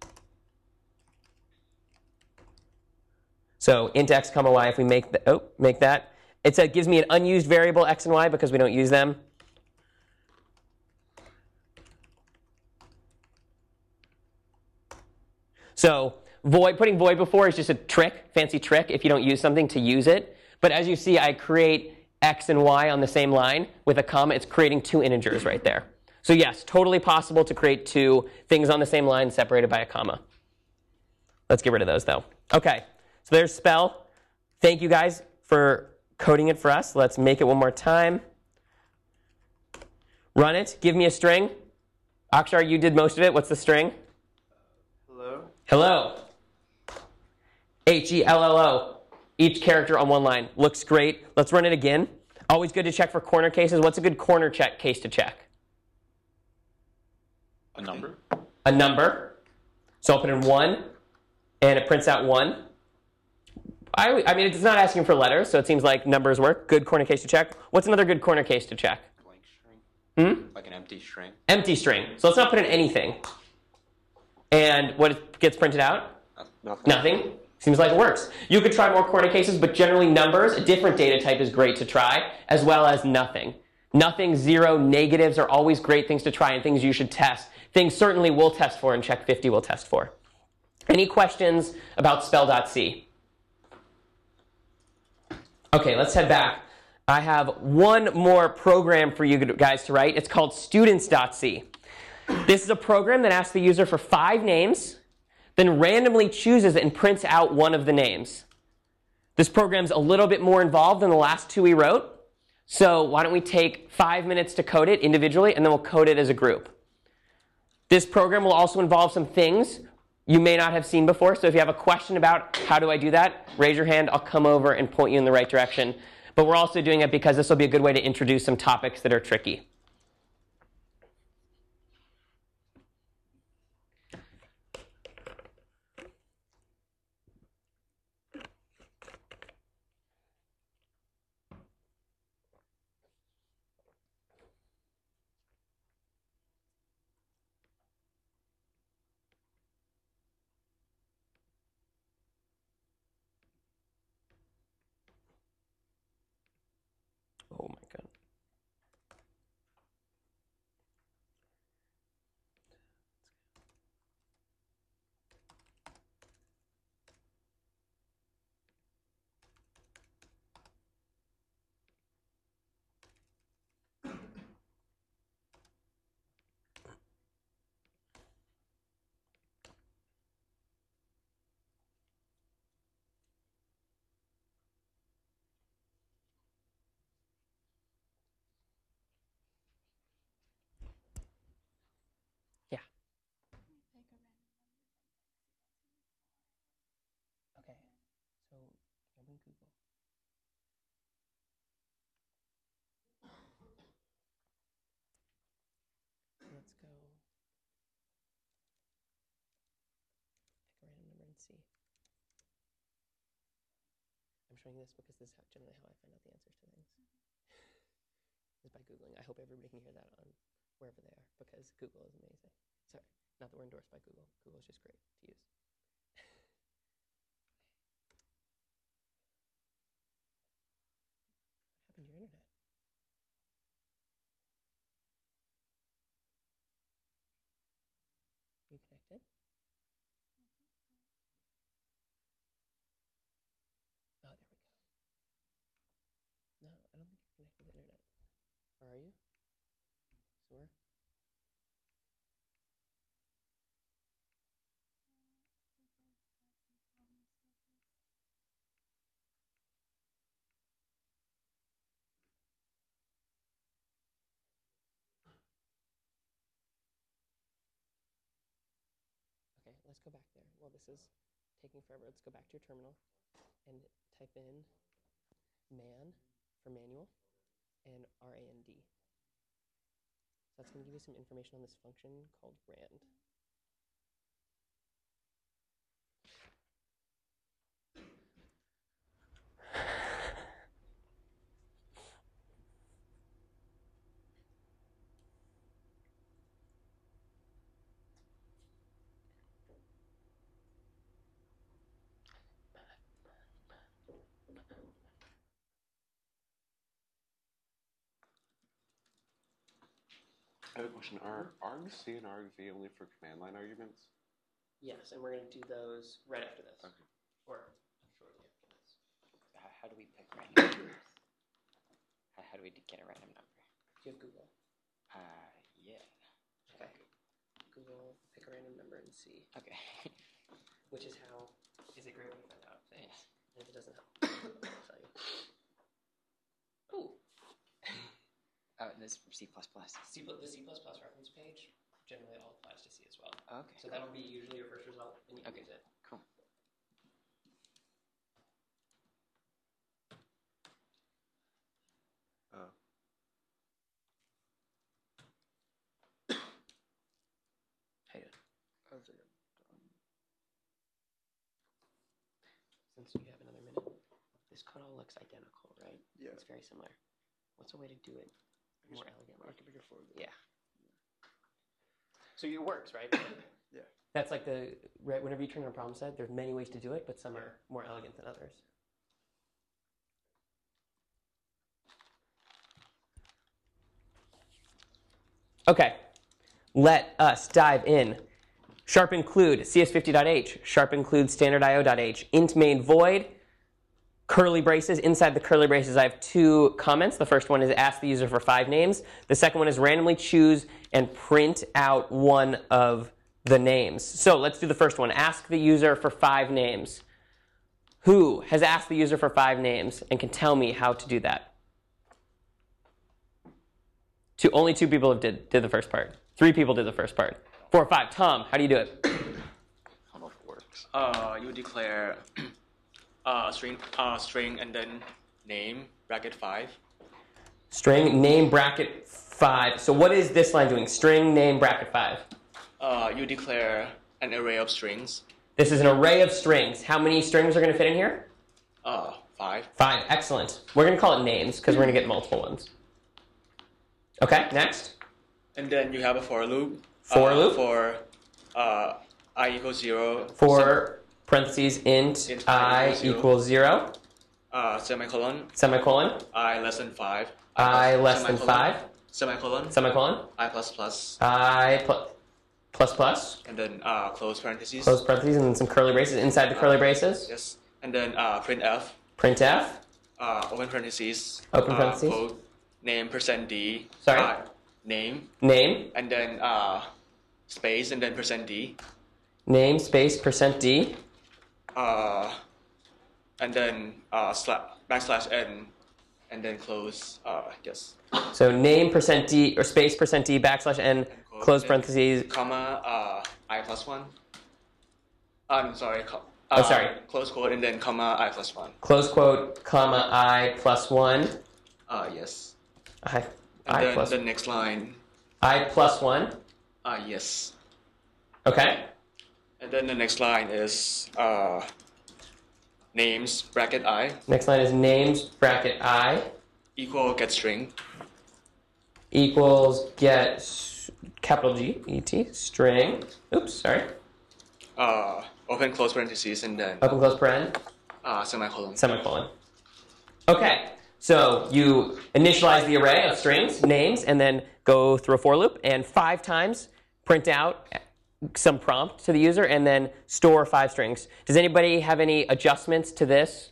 A: So int x comma y, if we make, the, oh, make that, it said, gives me an unused variable x and y because we don't use them. So void, putting void before is just a trick, fancy trick, if you don't use something to use it. But as you see, I create x and y on the same line with a comma. It's creating two integers right there. So yes, totally possible to create two things on the same line separated by a comma. Let's get rid of those, though. OK, so there's spell. Thank you, guys, for coding it for us. Let's make it one more time. Run it. Give me a string. Akshar, you did most of it. What's the string?
J: Hello?
A: Hello. H E L L O. Each character on one line. Looks great. Let's run it again. Always good to check for corner cases. What's a good corner check case to check?
H: A number?
A: A number. So I'll put in one, and it prints out one. I, I mean, it's not asking for letters, so it seems like numbers work. Good corner case to check. What's another good corner case to check?
D: Blank string.
A: Hmm?
D: Like an empty string.
A: Empty string. So let's not put in anything. And what gets printed out?
F: Nothing.
A: Nothing. Seems like it works. You could try more corner cases, but generally numbers, a different data type is great to try, as well as nothing. Nothing, zero, negatives are always great things to try and things you should test. Things certainly we'll test for and Check fifty will test for. Any questions about spell.c? Okay, let's head back. I have one more program for you guys to write. It's called students.c. This is a program that asks the user for five names, then randomly chooses and prints out one of the names. This program's a little bit more involved than the last two we wrote. So why don't we take five minutes to code it individually, and then we'll code it as a group. This program will also involve some things you may not have seen before. So if you have a question about how do I do that, raise your hand. I'll come over and point you in the right direction. But we're also doing it because this will be a good way to introduce some topics that are tricky. Google. Let's go pick a random number and see. I'm showing this because this is how, generally how I find out the answers to things. Is by Googling. I hope everybody can hear that on wherever they are because Google is amazing. Sorry, not that we're endorsed by Google. Google is just great to use. What happened to your internet? You connected? Oh, there we go. No, I don't think you're connected to the internet. Or are you? Sure. Okay, let's go back there. Well, this is taking forever. Let's go back to your terminal and type in man for manual and R A N D. So that's going to give you some information on this function called rand.
F: I have a question. Are argc and argv only for command line arguments?
A: Yes, and we're going to do those right after this.
F: Okay.
A: Or shortly after this.
B: How, how do we pick random numbers? How, how do we get a random number?
A: Do you have Google?
B: Uh, yeah.
A: Okay. Google, pick a random number and see.
B: Okay.
A: Which is how, is a great way to find out things.
B: Yeah.
A: And if it doesn't help, I'll tell you. Ooh.
B: Oh, and this is from C plus plus.
A: C, the C plus plus reference page generally all applies to C as well.
B: Okay.
A: So that'll be usually your first result, and you can
B: Okay.
A: use it.
B: Cool.
F: Oh.
A: How you doing? Since you have another minute, this code all looks identical, right?
J: Yeah.
A: It's very similar. What's a way to do it more elegantly?
J: I can pick a four.
A: Yeah. So it works, right?
J: Yeah.
A: That's like the, right, whenever you turn on a problem set, there's many ways to do it, but some are more elegant than others. Okay, let us dive in. Sharp include C S fifty dot H, sharp include standard I O dot H, int main void, curly braces. Inside the curly braces, I have two comments. The first one is ask the user for five names. The second one is randomly choose and print out one of the names. So let's do the first one. Ask the user for five names. Who has asked the user for five names and can tell me how to do that? Two, only two people have did, did the first part. Three people did the first part. Four or five. Tom, how do you do it?
B: I don't know if it works.
C: Uh, you declare uh, string, uh, string and then name, bracket five.
A: String, name, bracket, five. So what is this line doing? String, name, bracket, five.
C: Uh, you declare an array of strings.
A: This is an array of strings. How many strings are going to fit in here?
C: Uh, five.
A: Five. Excellent. We're going to call it names because we're going to get multiple ones. Okay, next.
C: And then you have a for loop.
A: For
C: uh,
A: loop?
C: For uh, I equals zero.
A: For parentheses int,
C: Int
A: I
C: I equals zero.
A: equals zero.
C: Uh, semicolon.
A: Semicolon.
C: I less than five.
A: I
C: plus-
A: less than
C: semicolon,
A: five.
C: Semicolon.
A: Semicolon.
C: I plus plus.
A: I pl- plus plus.
C: And then uh, close parentheses.
A: Close parentheses and then some curly braces inside the curly braces.
C: Yes. And then uh, printf.
A: Printf.
C: Uh, open parentheses.
A: Open
C: uh,
A: parentheses.
C: Quote, name percent d.
A: Sorry?
C: Uh, name.
A: Name.
C: And then uh, space and then percent d.
A: Name space percent d.
C: Uh, and then uh, slash, backslash n. And then close. Uh, yes.
A: So name percent d or space percent d backslash n close parentheses.
C: Comma uh, I plus one. I'm sorry. Co-
A: Oh, sorry.
C: Close quote and then comma I plus one.
A: Close quote, comma, I plus one.
C: Uh, yes.
A: I,
C: And
A: I
C: then
A: plus
C: the next line.
A: I plus one.
C: Uh, yes.
A: Okay.
C: And then the next line is uh, names bracket I
A: Next line is names bracket I
C: equal get string.
A: equals get s- capital G E T string. Oops, sorry.
C: Uh, open close parentheses and then
A: Open close paren.
C: uh, semicolon.
A: Semicolon. Okay, so you initialize the array of strings, names, and then go through a for loop, and five times print out some prompt to the user, and then store five strings. Does anybody have any adjustments to this?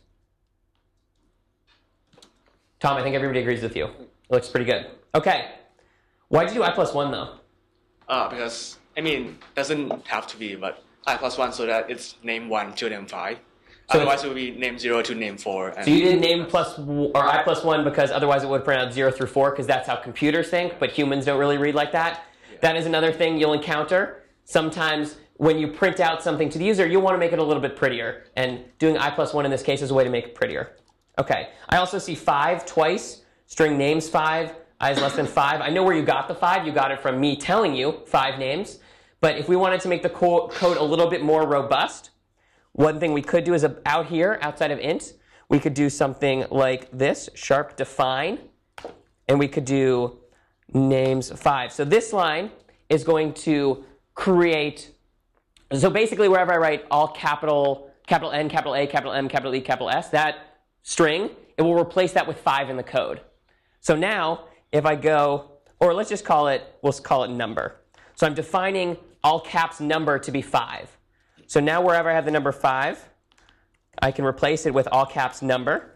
A: Tom, I think everybody agrees with you. It looks pretty good. Okay, why'd you do I plus one, though?
C: Uh, because, I mean, doesn't have to be, but I plus one so that it's name one to name five.
A: So
C: Otherwise, it would be name zero to name four. And
A: So you did name plus w- or I plus one because otherwise it would print out zero through four because that's how computers think, but humans don't really read like that.
C: Yeah.
A: That is another thing you'll encounter. Sometimes when you print out something to the user, you'll want to make it a little bit prettier. And doing I plus one in this case is a way to make it prettier. Okay. I also see five twice. String names five. I is less than five. I know where you got the five. You got it from me telling you five names. But if we wanted to make the co- code a little bit more robust, one thing we could do is uh, out here, outside of int, we could do something like this, sharp define, and we could do names five. So this line is going to create, so basically wherever I write all capital, capital N, capital A, capital M, capital E, capital S, that string, it will replace that with five in the code. So now, if I go, or let's just call it, we'll call it number. So I'm defining all caps number to be five. So now wherever I have the number five, I can replace it with all caps number.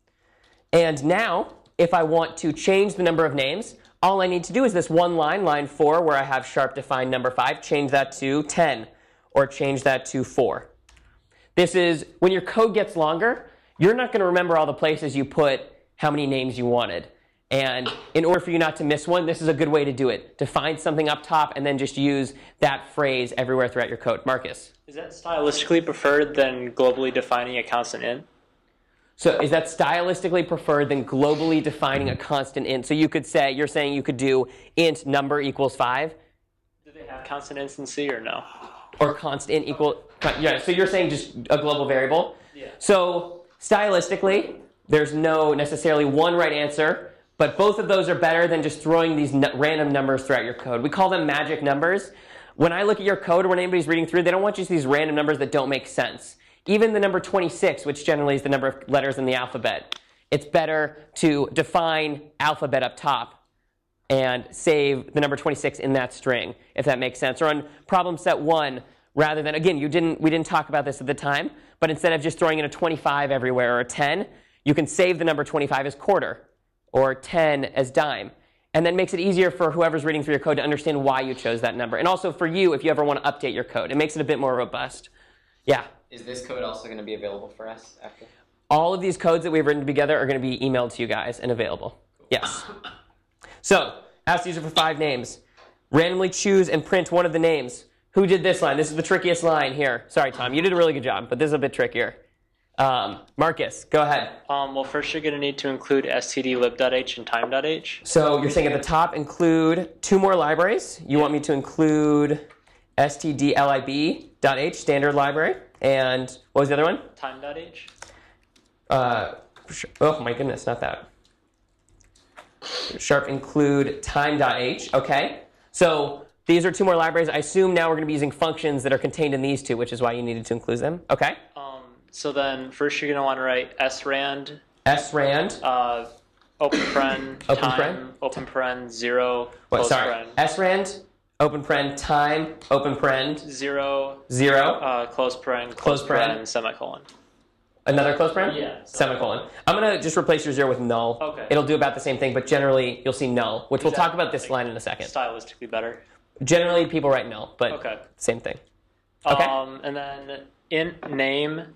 A: And now, if I want to change the number of names, all I need to do is this one line, line four, where I have sharp define number five, change that to ten, or change that to four. This is, when your code gets longer, you're not going to remember all the places you put how many names you wanted. And in order for you not to miss one, this is a good way to do it. Define something up top and then just use that phrase everywhere throughout your code. Marcus?
G: Is that stylistically preferred than globally defining a constant int?
A: So is that stylistically preferred than globally defining a constant int? So you could say, you're saying you could do int number equals five?
G: Do they have constant ints in C or no?
A: Or const int equal, yeah, so you're saying just a global variable?
G: Yeah.
A: So stylistically, there's no necessarily one right answer. But both of those are better than just throwing these n- random numbers throughout your code. We call them magic numbers. When I look at your code or when anybody's reading through, they don't want just these random numbers that don't make sense. Even the number twenty-six, which generally is the number of letters in the alphabet, it's better to define alphabet up top and save the number twenty-six in that string, if that makes sense. Or on problem set one, rather than, again, you didn't, we didn't talk about this at the time, but instead of just throwing in a twenty-five everywhere or a ten, you can save the number twenty-five as quarter, or ten as dime. And then makes it easier for whoever's reading through your code to understand why you chose that number. And also for you, if you ever want to update your code. It makes it a bit more robust. Yeah?
B: Is this code also going to be available for us after?
A: All of these codes that we've written together are going to be emailed to you guys and available. Yes. So, ask the user for five names. Randomly choose and print one of the names. Who did this line? This is the trickiest line here. Sorry, Tom. You did a really good job, but this is a bit trickier. Um, Marcus, go ahead.
G: Um, well, first you're going to need to include stdlib.h and time.h.
A: So you're saying at the top include two more libraries. You want me to include stdlib.h, standard library, and what was the other one?
G: Time.h.
A: Uh, oh my goodness, not that. Sharp include time.h. Okay. So these are two more libraries. I assume now we're going to be using functions that are contained in these two, which is why you needed to include them. Okay.
G: Um, so then first you're going to want to write srand.
A: srand.
G: Uh, open paren,
A: Open
G: time,
A: paren?
G: open paren, zero,
A: What,
G: close
A: sorry.
G: paren.
A: srand, open paren, time, open paren,
G: Zero,
A: zero,
G: uh, close paren,
A: Close
G: close
A: paren.
G: paren, semicolon.
A: another close paren?
G: Yeah.
A: Semicolon. I'm going to just replace your zero with null.
G: Okay.
A: It'll do about the same thing, but generally you'll see null, which we'll talk about this line in a second.
G: Stylistically better.
A: Generally people write null, but
G: Okay.
A: same thing. Okay.
G: Um, and then int name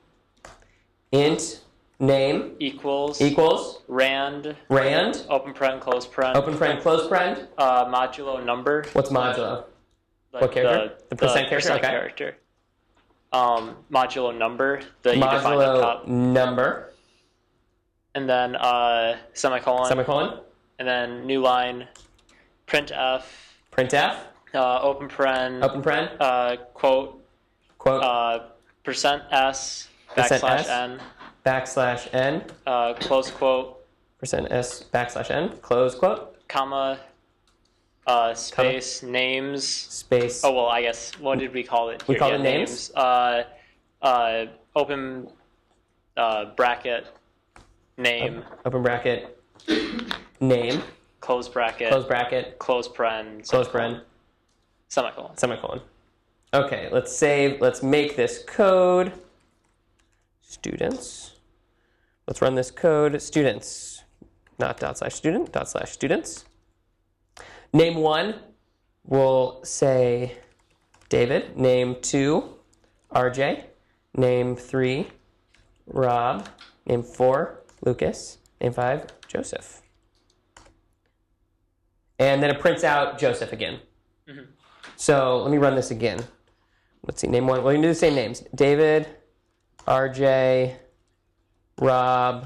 A: Int name
G: equals
A: equals
G: rand
A: rand,
G: open paren, close paren,
A: open paren, close paren.
G: uh, modulo number.
A: What's modulo?
G: Like
A: What character?
G: The,
A: The percent character?
G: percent
A: Okay.
G: character. um, modulo number that you defined up
A: Modulo
G: top.
A: number,
G: And then uh, semicolon.
A: semicolon,
G: And then new line, printf,
A: printf,
G: uh, open paren,
A: open paren,
G: uh, quote,
A: quote,
G: uh, percent s,
A: Percent
G: backslash
A: S.
G: n,
A: backslash n,
G: uh, close quote,
A: percent s, backslash n, close quote,
G: comma, uh, space, names.
A: space,
G: Oh, well, I guess, what did we call it?
A: We
G: here?
A: called
G: Yeah,
A: it names?
G: Uh, uh, open uh, bracket, name,
A: open bracket, name,
G: close bracket,
A: close bracket,
G: close paren,
A: close paren,
G: semicolon.
A: semicolon. Okay, let's save, let's make this code. Students. Let's run this code. Students, not dot slash student, dot slash students. Name one, we'll say David. Name two, R J. Name three, Rob. Name four, Lucas. Name five, Joseph. And then it prints out Joseph again.
G: Mm-hmm.
A: So let me run this again. Let's see, name one. Well, you can do the same names. David, R J, Rob,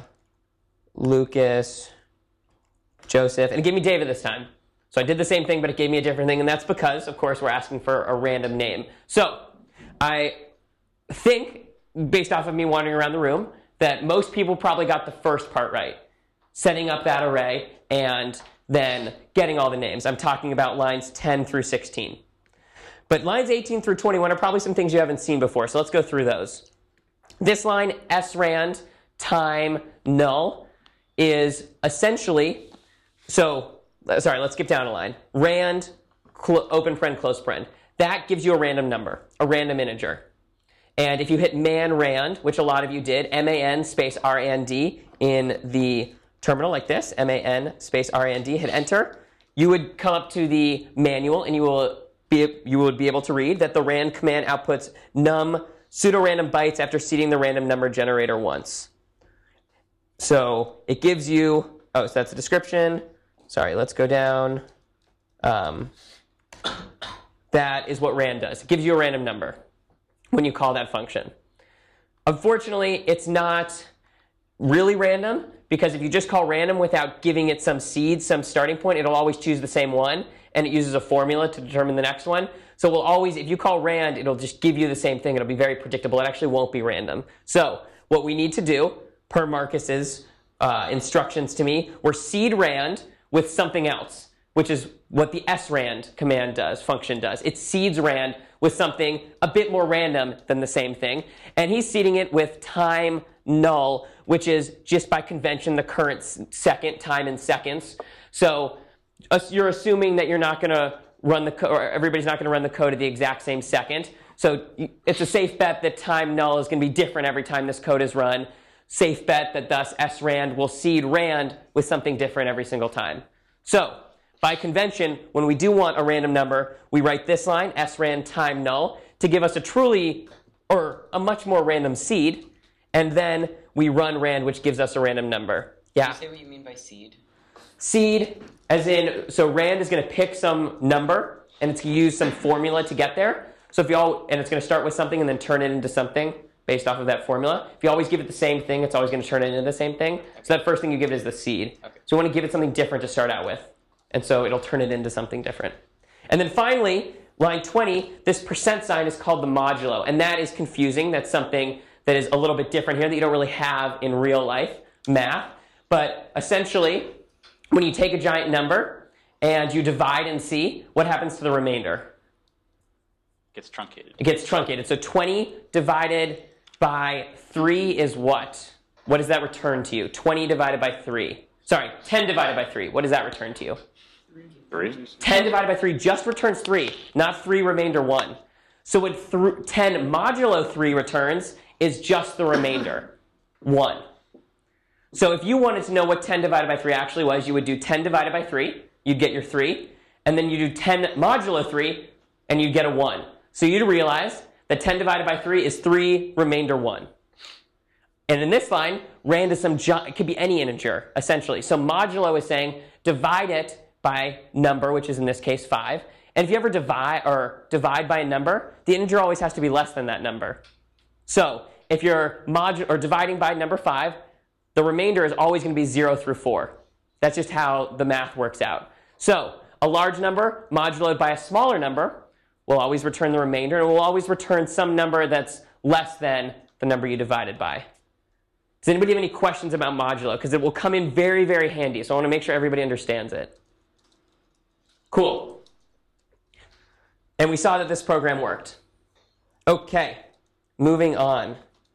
A: Lucas, Joseph. And it gave me David this time. So I did the same thing, but it gave me a different thing. And that's because, of course, we're asking for a random name. So I think, based off of me wandering around the room, that most people probably got the first part right. Setting up that array and then getting all the names. I'm talking about lines ten through sixteen. But lines eighteen through twenty-one are probably some things you haven't seen before, so let's go through those. This line, srand, time, null, is essentially, so, sorry, let's skip down a line. Rand, open paren, close paren. That gives you a random number, a random integer. And if you hit man rand, which a lot of you did, M A N space R A N D in the terminal like this, M A N space R A N D, hit enter, you would come up to the manual and you will be, you would be able to read that the rand command outputs num pseudo-random bytes after seeding the random number generator once. So it gives you, oh, so that's the description. Sorry, let's go down. Um, that is what rand does. It gives you a random number when you call that function. Unfortunately, it's not really random, because if you just call random without giving it some seed, some starting point, it'll always choose the same one, and it uses a formula to determine the next one. So we'll always, if you call rand, it'll just give you the same thing. It'll be very predictable. It actually won't be random. So what we need to do, per Marcus's uh, instructions to me, we're seed rand with something else, which is what the srand command does, function does. It seeds rand with something a bit more random than the same thing. And he's seeding it with time null, which is just by convention the current second, time in seconds. So uh, you're assuming that you're not going to run the code, or everybody's not going to run the code at the exact same second. So it's a safe bet that time null is going to be different every time this code is run. Safe bet that thus srand will seed rand with something different every single time. So by convention, when we do want a random number, we write this line, srand time null, to give us a truly, or a much more random seed, and then we run rand, which gives us a random number. Yeah?
B: Can you say what you mean by seed?
A: Seed, as in, so rand is going to pick some number, and it's going to use some formula to get there. So if you all, and it's going to start with something and then turn it into something based off of that formula. If you always give it the same thing, it's always going to turn it into the same thing. Okay. So that first thing you give it is the seed. Okay. So we want to give it something different to start out with. And so it'll turn it into something different. And then finally, line twenty, this percent sign is called the modulo. And that is confusing. That's something that is a little bit different here that you don't really have in real life math. But essentially, when you take a giant number and you divide and see, what happens to the remainder?
H: Gets truncated.
A: It gets truncated. So twenty divided by three is what? What does that return to you? twenty divided by three. Sorry, ten divided by three. What does that return to you?
H: Three.
A: ten divided by three just returns three, not three remainder one. So what th- ten modulo three returns is just the remainder, one. So if you wanted to know what ten divided by three actually was, you would do ten divided by three, you'd get your three, and then you do ten modulo three, and you'd get a one. So you'd realize that ten divided by three is three remainder one. And in this line, rand is some, ju- it could be any integer, essentially. So modulo is saying divide it by number, which is in this case five, And if you ever divide or divide by a number, the integer always has to be less than that number. So if you're modu- or dividing by number five, the remainder is always going to be zero through four. That's just how the math works out. So a large number moduloed by a smaller number will always return the remainder, and will always return some number that's less than the number you divided by. Does anybody have any questions about modulo? Because it will come in very, very handy, so I want to make sure everybody understands it. Cool. And we saw that this program worked. Okay, moving on.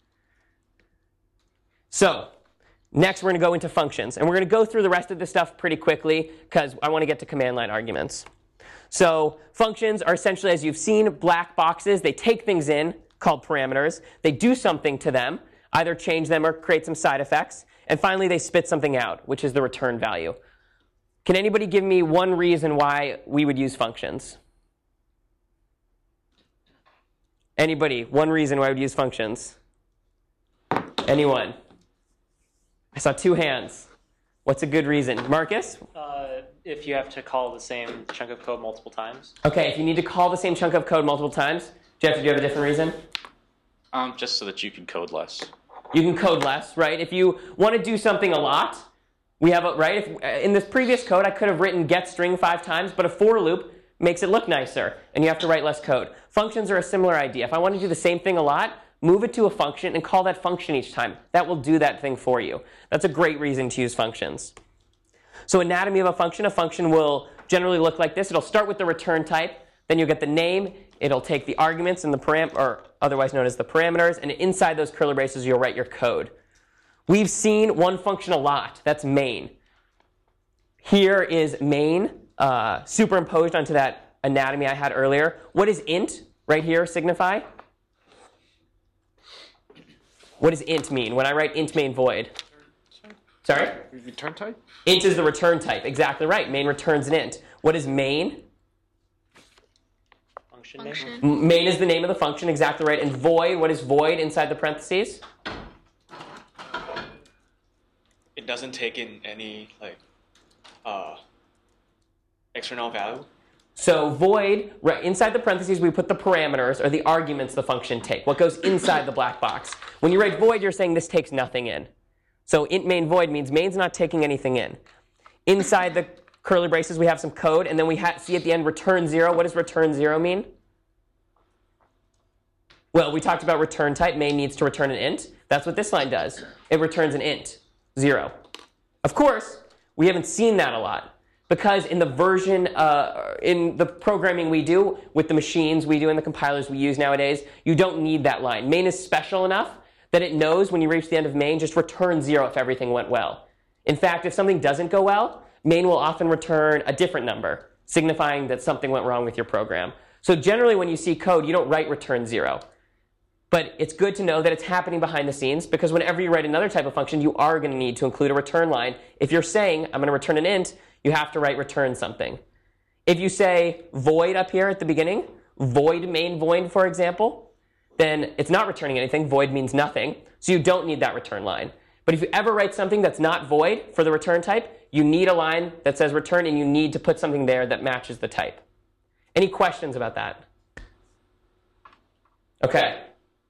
A: So next, we're going to go into functions. And we're going to go through the rest of this stuff pretty quickly because I want to get to command line arguments. So functions are essentially, as you've seen, black boxes. They take things in called parameters. They do something to them, either change them or create some side effects. And finally, they spit something out, which is the return value. Can anybody give me one reason why we would use functions? Anybody? One reason why we would use functions? Anyone? I saw two hands. What's a good reason? Marcus?
G: Uh, if you have to call the same chunk of code multiple times.
A: Okay, if you need to call the same chunk of code multiple times. Jeff, do you have a different reason?
H: Um, just so that you can code less.
A: You can code less, right? If you want to do something a lot, we have a, right? If, in this previous code, I could have written get string five times, but a for loop makes it look nicer, and you have to write less code. Functions are a similar idea. If I want to do the same thing a lot, move it to a function and call that function each time. That will do that thing for you. That's a great reason to use functions. So anatomy of a function, a function will generally look like this. It'll start with the return type. Then you'll get the name. It'll take the arguments and the param, or otherwise known as the parameters. And inside those curly braces, you'll write your code. We've seen one function a lot. That's main. Here is main uh, superimposed onto that anatomy I had earlier. What does int right here signify? What does int mean when I write int main void? Sorry?
F: Return type?
A: Int is the return type. Exactly right. Main returns an int. What is main?
G: Function.
E: Function.
A: M- Main is the name of the function. Exactly right. And void, what is void inside the parentheses?
C: It doesn't take in any like uh, external value.
A: So void, right, inside the parentheses, we put the parameters or the arguments the function take, what goes inside the black box. When you write void, you're saying this takes nothing in. So int main void means main's not taking anything in. Inside the curly braces, we have some code, and then we ha- see at the end return zero. What does return zero mean? Well, we talked about return type. Main needs to return an int. That's what this line does. It returns an int, zero. Of course, we haven't seen that a lot. Because in the version, uh, in the programming we do, with the machines we do and the compilers we use nowadays, you don't need that line. Main is special enough that it knows when you reach the end of main, just return zero if everything went well. In fact, if something doesn't go well, main will often return a different number, signifying that something went wrong with your program. So generally when you see code, you don't write return zero. But it's good to know that it's happening behind the scenes, because whenever you write another type of function, you are going to need to include a return line. If you're saying, I'm going to return an int, you have to write return something. If you say void up here at the beginning, void main void, for example, then it's not returning anything. Void means nothing. So you don't need that return line. But if you ever write something that's not void for the return type, you need a line that says return, and you need to put something there that matches the type. Any questions about that? Okay.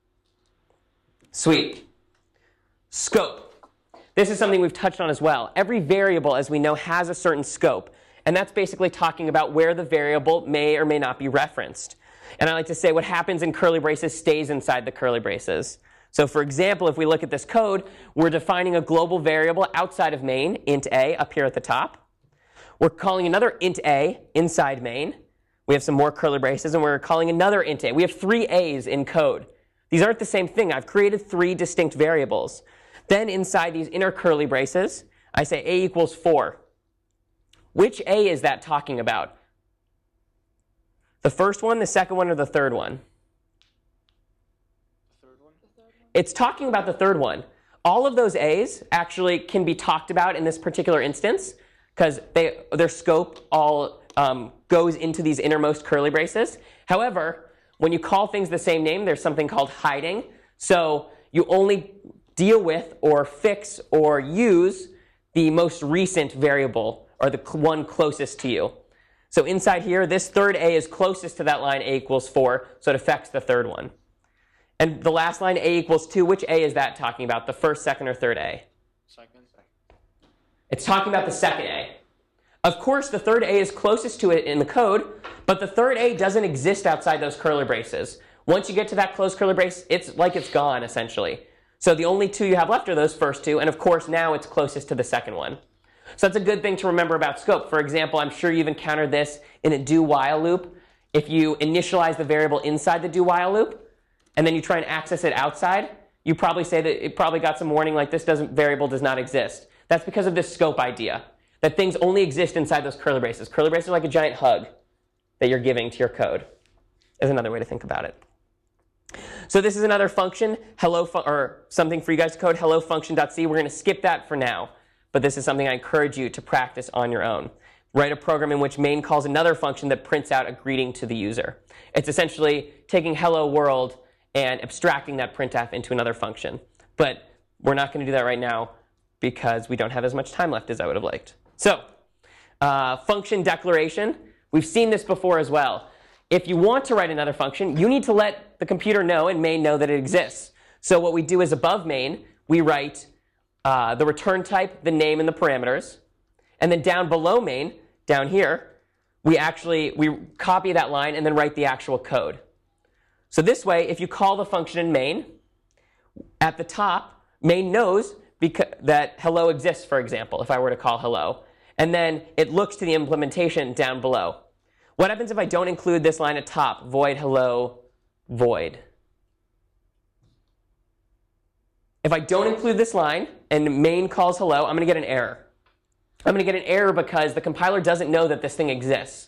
A: Sweet. Scope. This is something we've touched on as well. Every variable, as we know, has a certain scope. And that's basically talking about where the variable may or may not be referenced. And I like to say what happens in curly braces stays inside the curly braces. So for example, if we look at this code, we're defining a global variable outside of main, int a, up here at the top. We're calling another int a inside main. We have some more curly braces, and we're calling another int a. We have three a's in code. These aren't the same thing. I've created three distinct variables. Then inside these inner curly braces, I say a equals four. Which a is that talking about? The first one, the second one, or the third one?
C: The third one?
A: It's talking about the third one. All of those a's actually can be talked about in this particular instance because they, their scope all um, goes into these innermost curly braces. However, when you call things the same name, there's something called hiding. So you only deal with or fix or use the most recent variable, or the one closest to you. So inside here, this third A is closest to that line A equals four, so it affects the third one. And the last line, A equals two, which A is that talking about? The first, second, or third A?
C: Second.
A: It's talking about the second A. Of course, the third A is closest to it in the code, but the third A doesn't exist outside those curly braces. Once you get to that closed curly brace, it's like it's gone, essentially. So the only two you have left are those first two, and of course, now it's closest to the second one. So that's a good thing to remember about scope. For example, I'm sure you've encountered this in a do-while loop. If you initialize the variable inside the do-while loop, and then you try and access it outside, you probably say that it probably got some warning like this doesn't, variable does not exist. That's because of this scope idea, that things only exist inside those curly braces. Curly braces are like a giant hug that you're giving to your code, is another way to think about it. So this is another function, hello, fu or something for you guys to code, hello function.c. We're going to skip that for now, but this is something I encourage you to practice on your own. Write a program in which main calls another function that prints out a greeting to the user. It's essentially taking hello world and abstracting that printf into another function. But we're not going to do that right now because we don't have as much time left as I would have liked. So, uh, function declaration. We've seen this before as well. If you want to write another function, you need to let the computer know and main know that it exists. So what we do is above main, we write uh, the return type, the name, and the parameters. And then down below main, down here, we actually we copy that line and then write the actual code. So this way, if you call the function in main, at the top, main knows that hello exists, for example, if I were to call hello. And then it looks to the implementation down below. What happens if I don't include this line at top, void hello void? If I don't include this line and main calls hello, I'm going to get an error. I'm going to get an error because the compiler doesn't know that this thing exists.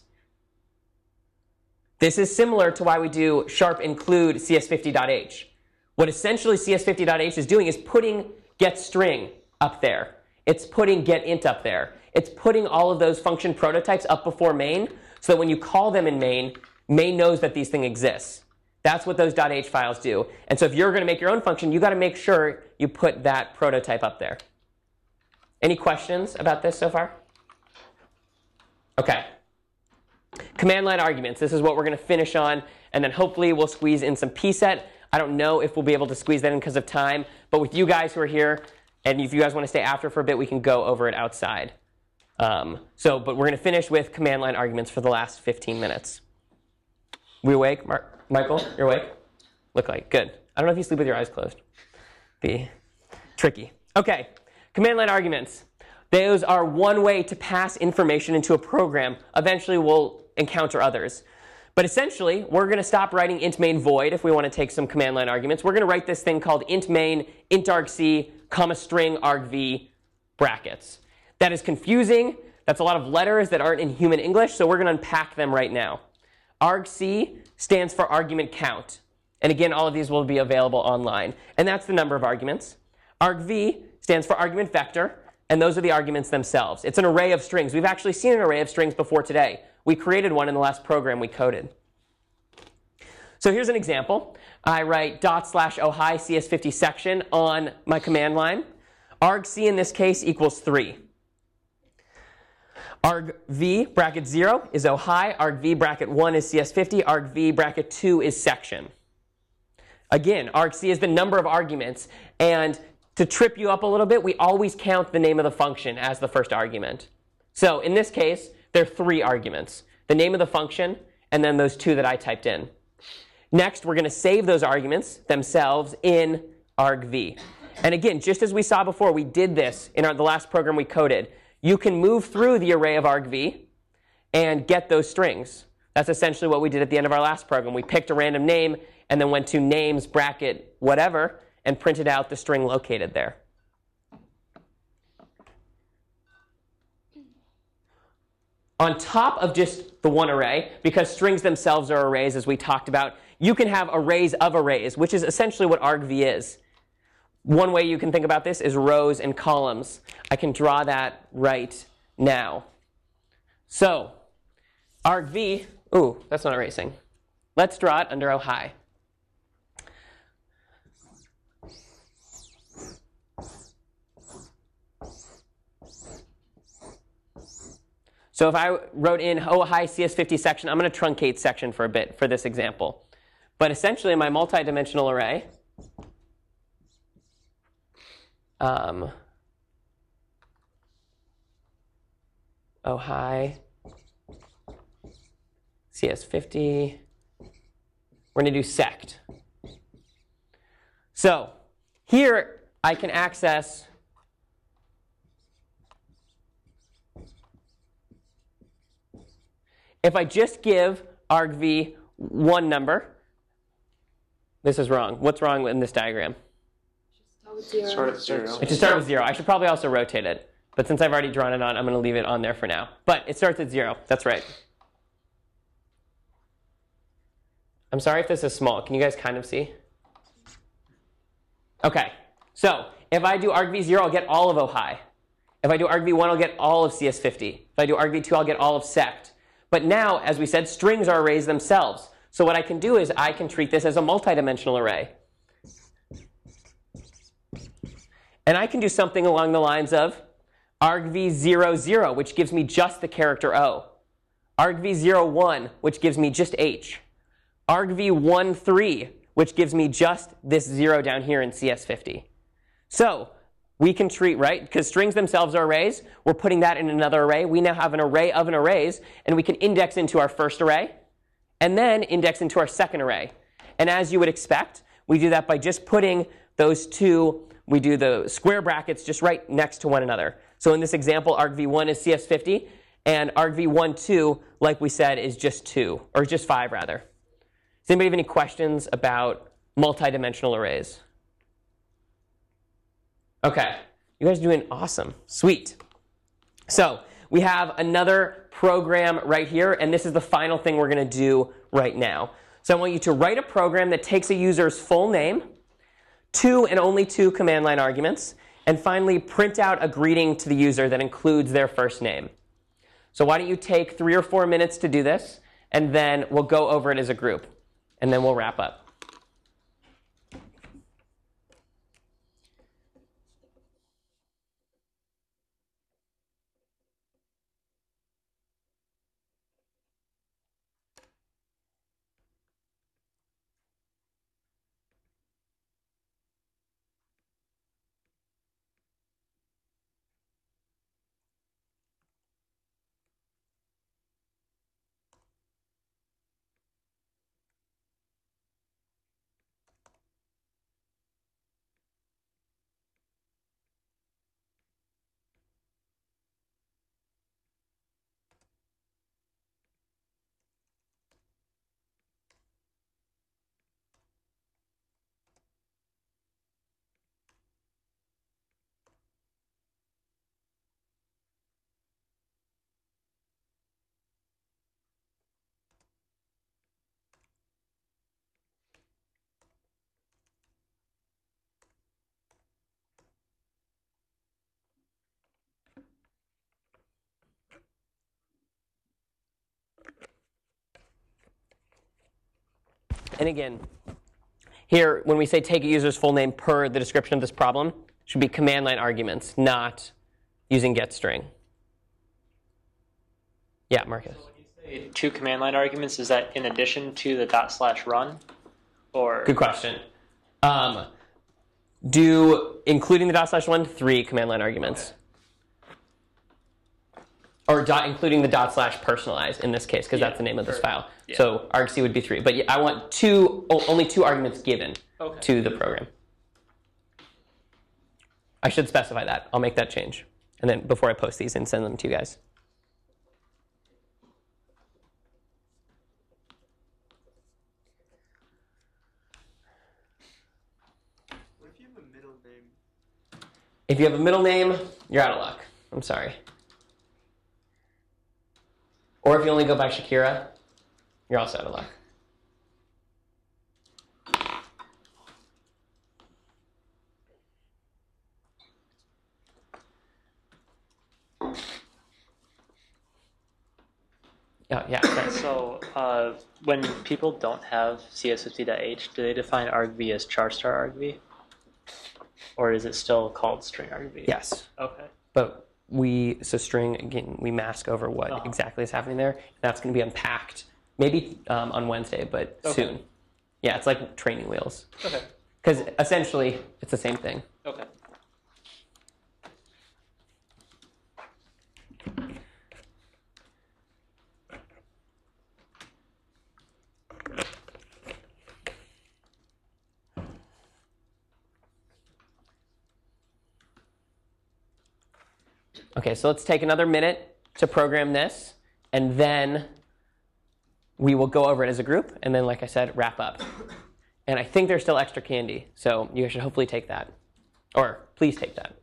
A: This is similar to why we do sharp include C S fifty dot h. What essentially C S fifty dot h is doing is putting getString up there. It's putting getInt up there. It's putting all of those function prototypes up before main so that when you call them in main, main knows that these things exist. That's what those .h files do. And so if you're going to make your own function, you've got to make sure you put that prototype up there. Any questions about this so far? OK. Command line arguments. This is what we're going to finish on. And then hopefully we'll squeeze in some P set. I don't know if we'll be able to squeeze that in because of time. But with you guys who are here, and if you guys want to stay after for a bit, we can go over it outside. Um, so, but we're going to finish with command line arguments for the last fifteen minutes. We awake? Mar Michael, you're awake? Look like. Good. I don't know if you sleep with your eyes closed. Be tricky. OK. Command line arguments. Those are one way to pass information into a program. Eventually, we'll encounter others. But essentially, we're going to stop writing int main void if we want to take some command line arguments. We're going to write this thing called int main, int argc, comma string argv, brackets. That is confusing. That's a lot of letters that aren't in human English, so we're going to unpack them right now. argc stands for argument count. And again, all of these will be available online. And that's the number of arguments. argv stands for argument vector, and those are the arguments themselves. It's an array of strings. We've actually seen an array of strings before today. We created one in the last program we coded. So here's an example. I write dot slash oh hi C S fifty section on my command line. argc in this case equals three. argv bracket zero is oh hi. argv bracket one is C S fifty. argv bracket two is section. Again, argc is the number of arguments. And to trip you up a little bit, we always count the name of the function as the first argument. So in this case, there are three arguments. The name of the function, and then those two that I typed in. Next, we're going to save those arguments themselves in argv. And again, just as we saw before, we did this in our, the last program we coded. You can move through the array of argv and get those strings. That's essentially what we did at the end of our last program. We picked a random name and then went to names bracket whatever and printed out the string located there. On top of just the one array, because strings themselves are arrays, as we talked about, you can have arrays of arrays, which is essentially what argv is. One way you can think about this is rows and columns. I can draw that right now. So argv, ooh, that's not erasing. Let's draw it under oh hi. So if I wrote in, oh, hi, C S fifty section, I'm going to truncate section for a bit for this example. But essentially, my multi-dimensional array, um, oh, hi, C S fifty, we're going to do sect. So here, I can access if I just give argv one number. This is wrong. What's wrong in this diagram?
F: Start at zero.
A: It should start with zero. I should probably also rotate it. But since I've already drawn it on, I'm going to leave it on there for now. But it starts at zero. That's right. I'm sorry if this is small. Can you guys kind of see? OK. So if I do argv zero, I'll get all of oh hi. If I do argv one, I'll get all of C S fifty. If I do argv two, I'll get all of sect. But now, as we said, strings are arrays themselves. So what I can do is I can treat this as a multidimensional array. And I can do something along the lines of argv zero, zero, which gives me just the character O. argv zero, one, which gives me just H. argv one, three, which gives me just this zero down here in C S fifty. So we can treat, right, because strings themselves are arrays, we're putting that in another array. We now have an array of an arrays, and we can index into our first array, and then index into our second array. And as you would expect, we do that by just putting those two, we do the square brackets just right next to one another. So in this example, argv one is C S fifty, and argv one, two, like we said, is just two, or just five, rather. Does anybody have any questions about multidimensional arrays? OK. You guys are doing awesome. Sweet. So we have another program right here, and this is the final thing we're going to do right now. So I want you to write a program that takes a user's full name, two and only two command line arguments, and finally print out a greeting to the user that includes their first name. So why don't you take three or four minutes to do this, and then we'll go over it as a group, and then we'll wrap up. And again, here, when we say take a user's full name per the description of this problem, it should be command line arguments, not using getString. Yeah, Marcus.
G: So when you say two command line arguments, is that in addition to the dot slash run? Or
A: good question. Um, do, including the dot slash one, three command line arguments. Okay. Or dot, including the dot slash personalize in this case, because yeah, that's the name of this file. Yeah. So argc would be three. But yeah, I want two, only two arguments given okay. to the program. I should specify that. I'll make that change. And then before I post these and send them to you guys.
J: What if you have a middle name?
A: If you have a middle name, you're out of luck. I'm sorry. Or if you only go by Shakira, you're also out of luck. Oh, yeah. Sorry.
G: So uh, when people don't have C S fifty dot H, do they define argv as char star argv? Or is it still called string argv?
A: Yes.
G: Okay.
A: But we so string again we mask over what
G: Uh-huh.
A: exactly is happening there. That's going to be unpacked maybe um, on Wednesday, but
G: Okay.
A: soon. Yeah, it's like training wheels
G: Okay.
A: because essentially it's the same thing.
G: Okay.
A: Okay, so let's take another minute to program this, and then we will go over it as a group, and then, like I said, wrap up. And I think there's still extra candy, so you should hopefully take that. Or please take that.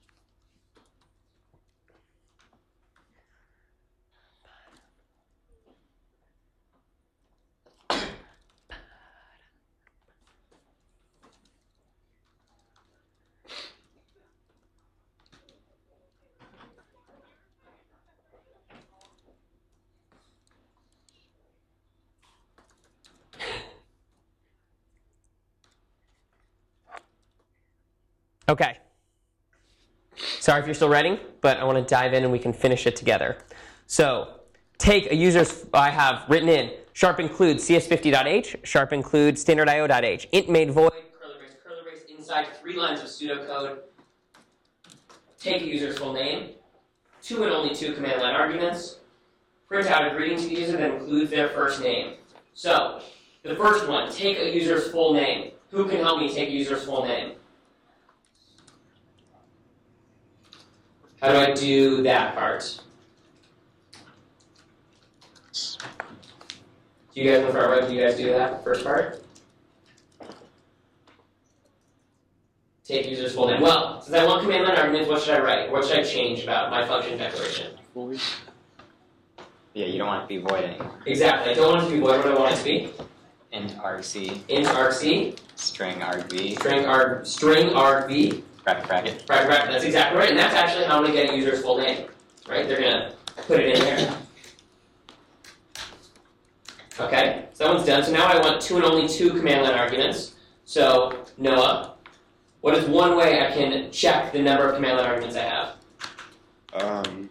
A: Okay. Sorry if you're still writing, but I want to dive in and we can finish it together. So take a user's, I have written in sharp include C S fifty dot H, sharp include standard I O dot H, int made void, curly brace, curly brace, inside three lines of pseudocode. Take a user's full name, two and only two command line arguments, print out a greeting to the user that includes their first name. So the first one, take a user's full name. Who can help me take a user's full name? How do I do that part? Do you guys know for right? Do you guys do that first part? Take user's full name. Well, since I want command line arguments, what should I write? What should I change about my function declaration?
B: Yeah, you don't want it to be void anymore.
A: Exactly. I don't want it to be void. What do I want it to be?
B: Int argc.
A: Int argc.
B: String argv.
A: String arg. String argv.
B: Bracket bracket.
A: Bracket bracket. That's exactly right. And that's actually how I'm going to get a user's full name. Right? They're going to put it in there. Okay. So that one's done. So now I want two and only two command line arguments. So Noah, what is one way I can check the number of command line arguments I have?
F: Um,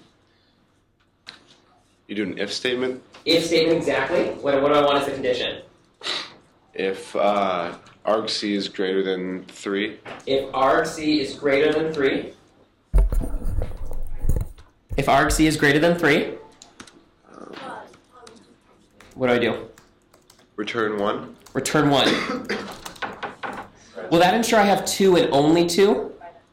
F: you do an if statement.
A: If statement, exactly. What, what do I want as the condition?
F: If uh, argc is greater than three.
A: If argc is greater than three. If argc is greater than three. What do I do?
F: Return one.
A: Return one. Will that ensure I have two and only two?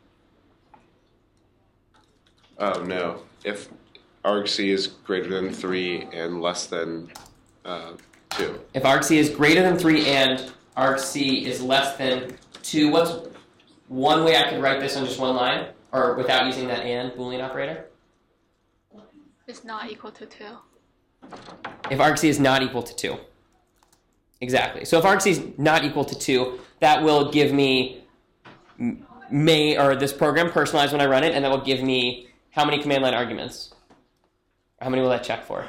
F: Oh no. If argc is greater than three and less than uh, two.
A: If argc is greater than three and argc is less than two, what's one way I could write this on just one line? Or without using that and Boolean operator?
E: It's not equal to two.
A: If argc is not equal to two. Exactly. So if argc is not equal to two, that will give me may or this program personalized when I run it, and that will give me how many command line arguments? How many will that check for?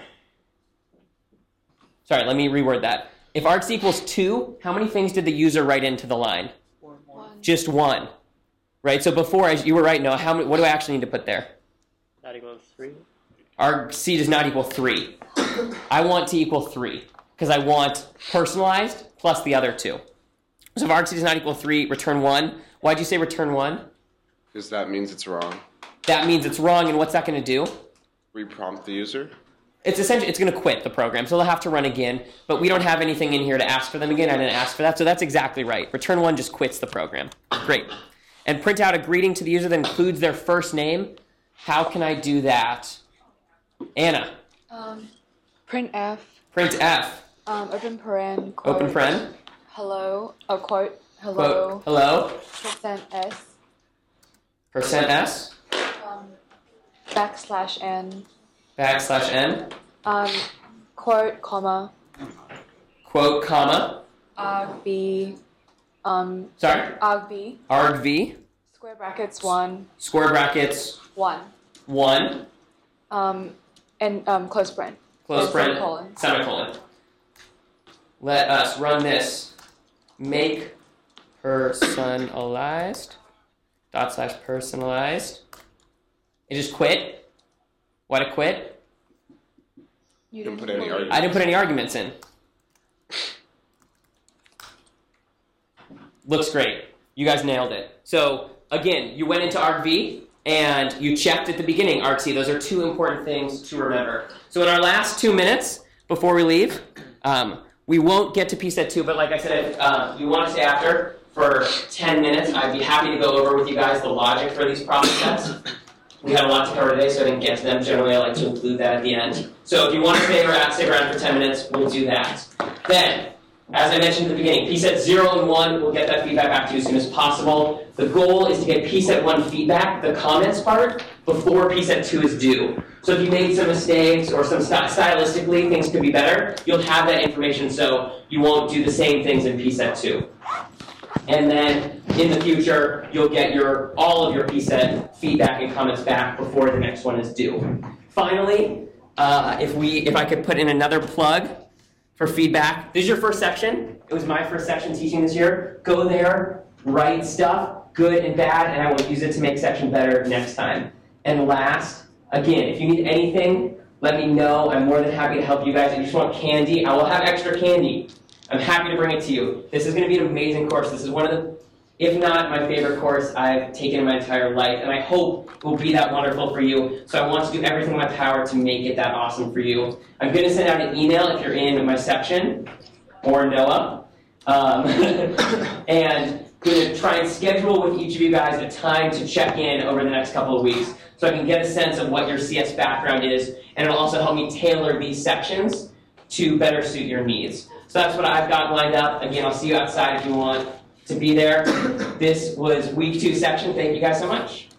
A: Sorry, let me reword that. If argc equals two, how many things did the user write into the line?
E: One.
A: Just one. Right? So before, as you were right, Noah, how many, what do I actually need to put there?
G: Not equal to three.
A: Argc does not equal three. I want to equal three because I want personalized plus the other two. So if argc does not equal three, return one. Why'd you say return one?
F: Because that means it's wrong.
A: That means it's wrong, and what's that going to do?
F: Reprompt the user.
A: It's essentially it's going to quit the program, so they'll have to run again. But we don't have anything in here to ask for them again. I didn't ask for that, so that's exactly right. Return one just quits the program. Great. And print out a greeting to the user that includes their first name. How can I do that? Anna.
I: Um, print F.
A: Print F.
I: Um, open paren. Quote,
A: Open paren.
I: Hello. Oh, quote. Hello.
A: Quote. Hello.
I: Percent S.
A: Percent S.
I: Um, backslash n.
A: Backslash n.
I: Um, quote, comma.
A: Quote, comma.
I: argv. Um,
A: Sorry.
I: argv.
A: Argv.
I: Square brackets one.
A: Square brackets
I: One.
A: one.
I: Um, and um, close paren.
A: Close
I: And
A: paren.
I: semicolon.
A: Semicolon. Let us run this. Make personalized. Dot slash personalized. It just quit? Why'd it quit?
I: You
F: Didn't
I: didn't
F: put any
I: believe-
F: arguments.
A: I didn't put any arguments in. Looks great. You guys nailed it. So again, you went into ArcV and you checked at the beginning ArcC. Those are two important things to remember. So in our last two minutes before we leave, um, we won't get to P SET two, but like I said, if um, you want to stay after for ten minutes, I'd be happy to go over with you guys the logic for these problem sets. We had a lot to cover today, so I didn't get to them. Generally, I like to include that at the end. So if you want to stay around, stay around for ten minutes, we'll do that. Then, as I mentioned at the beginning, P SET zero and one, we'll get that feedback back to you as soon as possible. The goal is to get P SET one feedback, the comments part, before P SET two is due. So if you made some mistakes or some st stylistically things could be better, you'll have that information so you won't do the same things in P SET two. And then in the future, you'll get your all of your P SET feedback and comments back before the next one is due. Finally, uh, if we, if I could put in another plug for feedback, this is your first section. It was my first section teaching this year. Go there, write stuff, good and bad, and I will use it to make section better next time. And last, again, if you need anything, let me know. I'm more than happy to help you guys. If you just want candy, I will have extra candy. I'm happy to bring it to you. This is going to be an amazing course. This is one of the, if not my favorite course I've taken in my entire life, and I hope it will be that wonderful for you. So I want to do everything in my power to make it that awesome for you. I'm going to send out an email if you're in my section, or Noah, um, and going to try and schedule with each of you guys a time to check in over the next couple of weeks so I can get a sense of what your C S background is, and it'll also help me tailor these sections to better suit your needs. So that's what I've got lined up. Again, I'll see you outside if you want to be there. This was week two section. Thank you guys so much.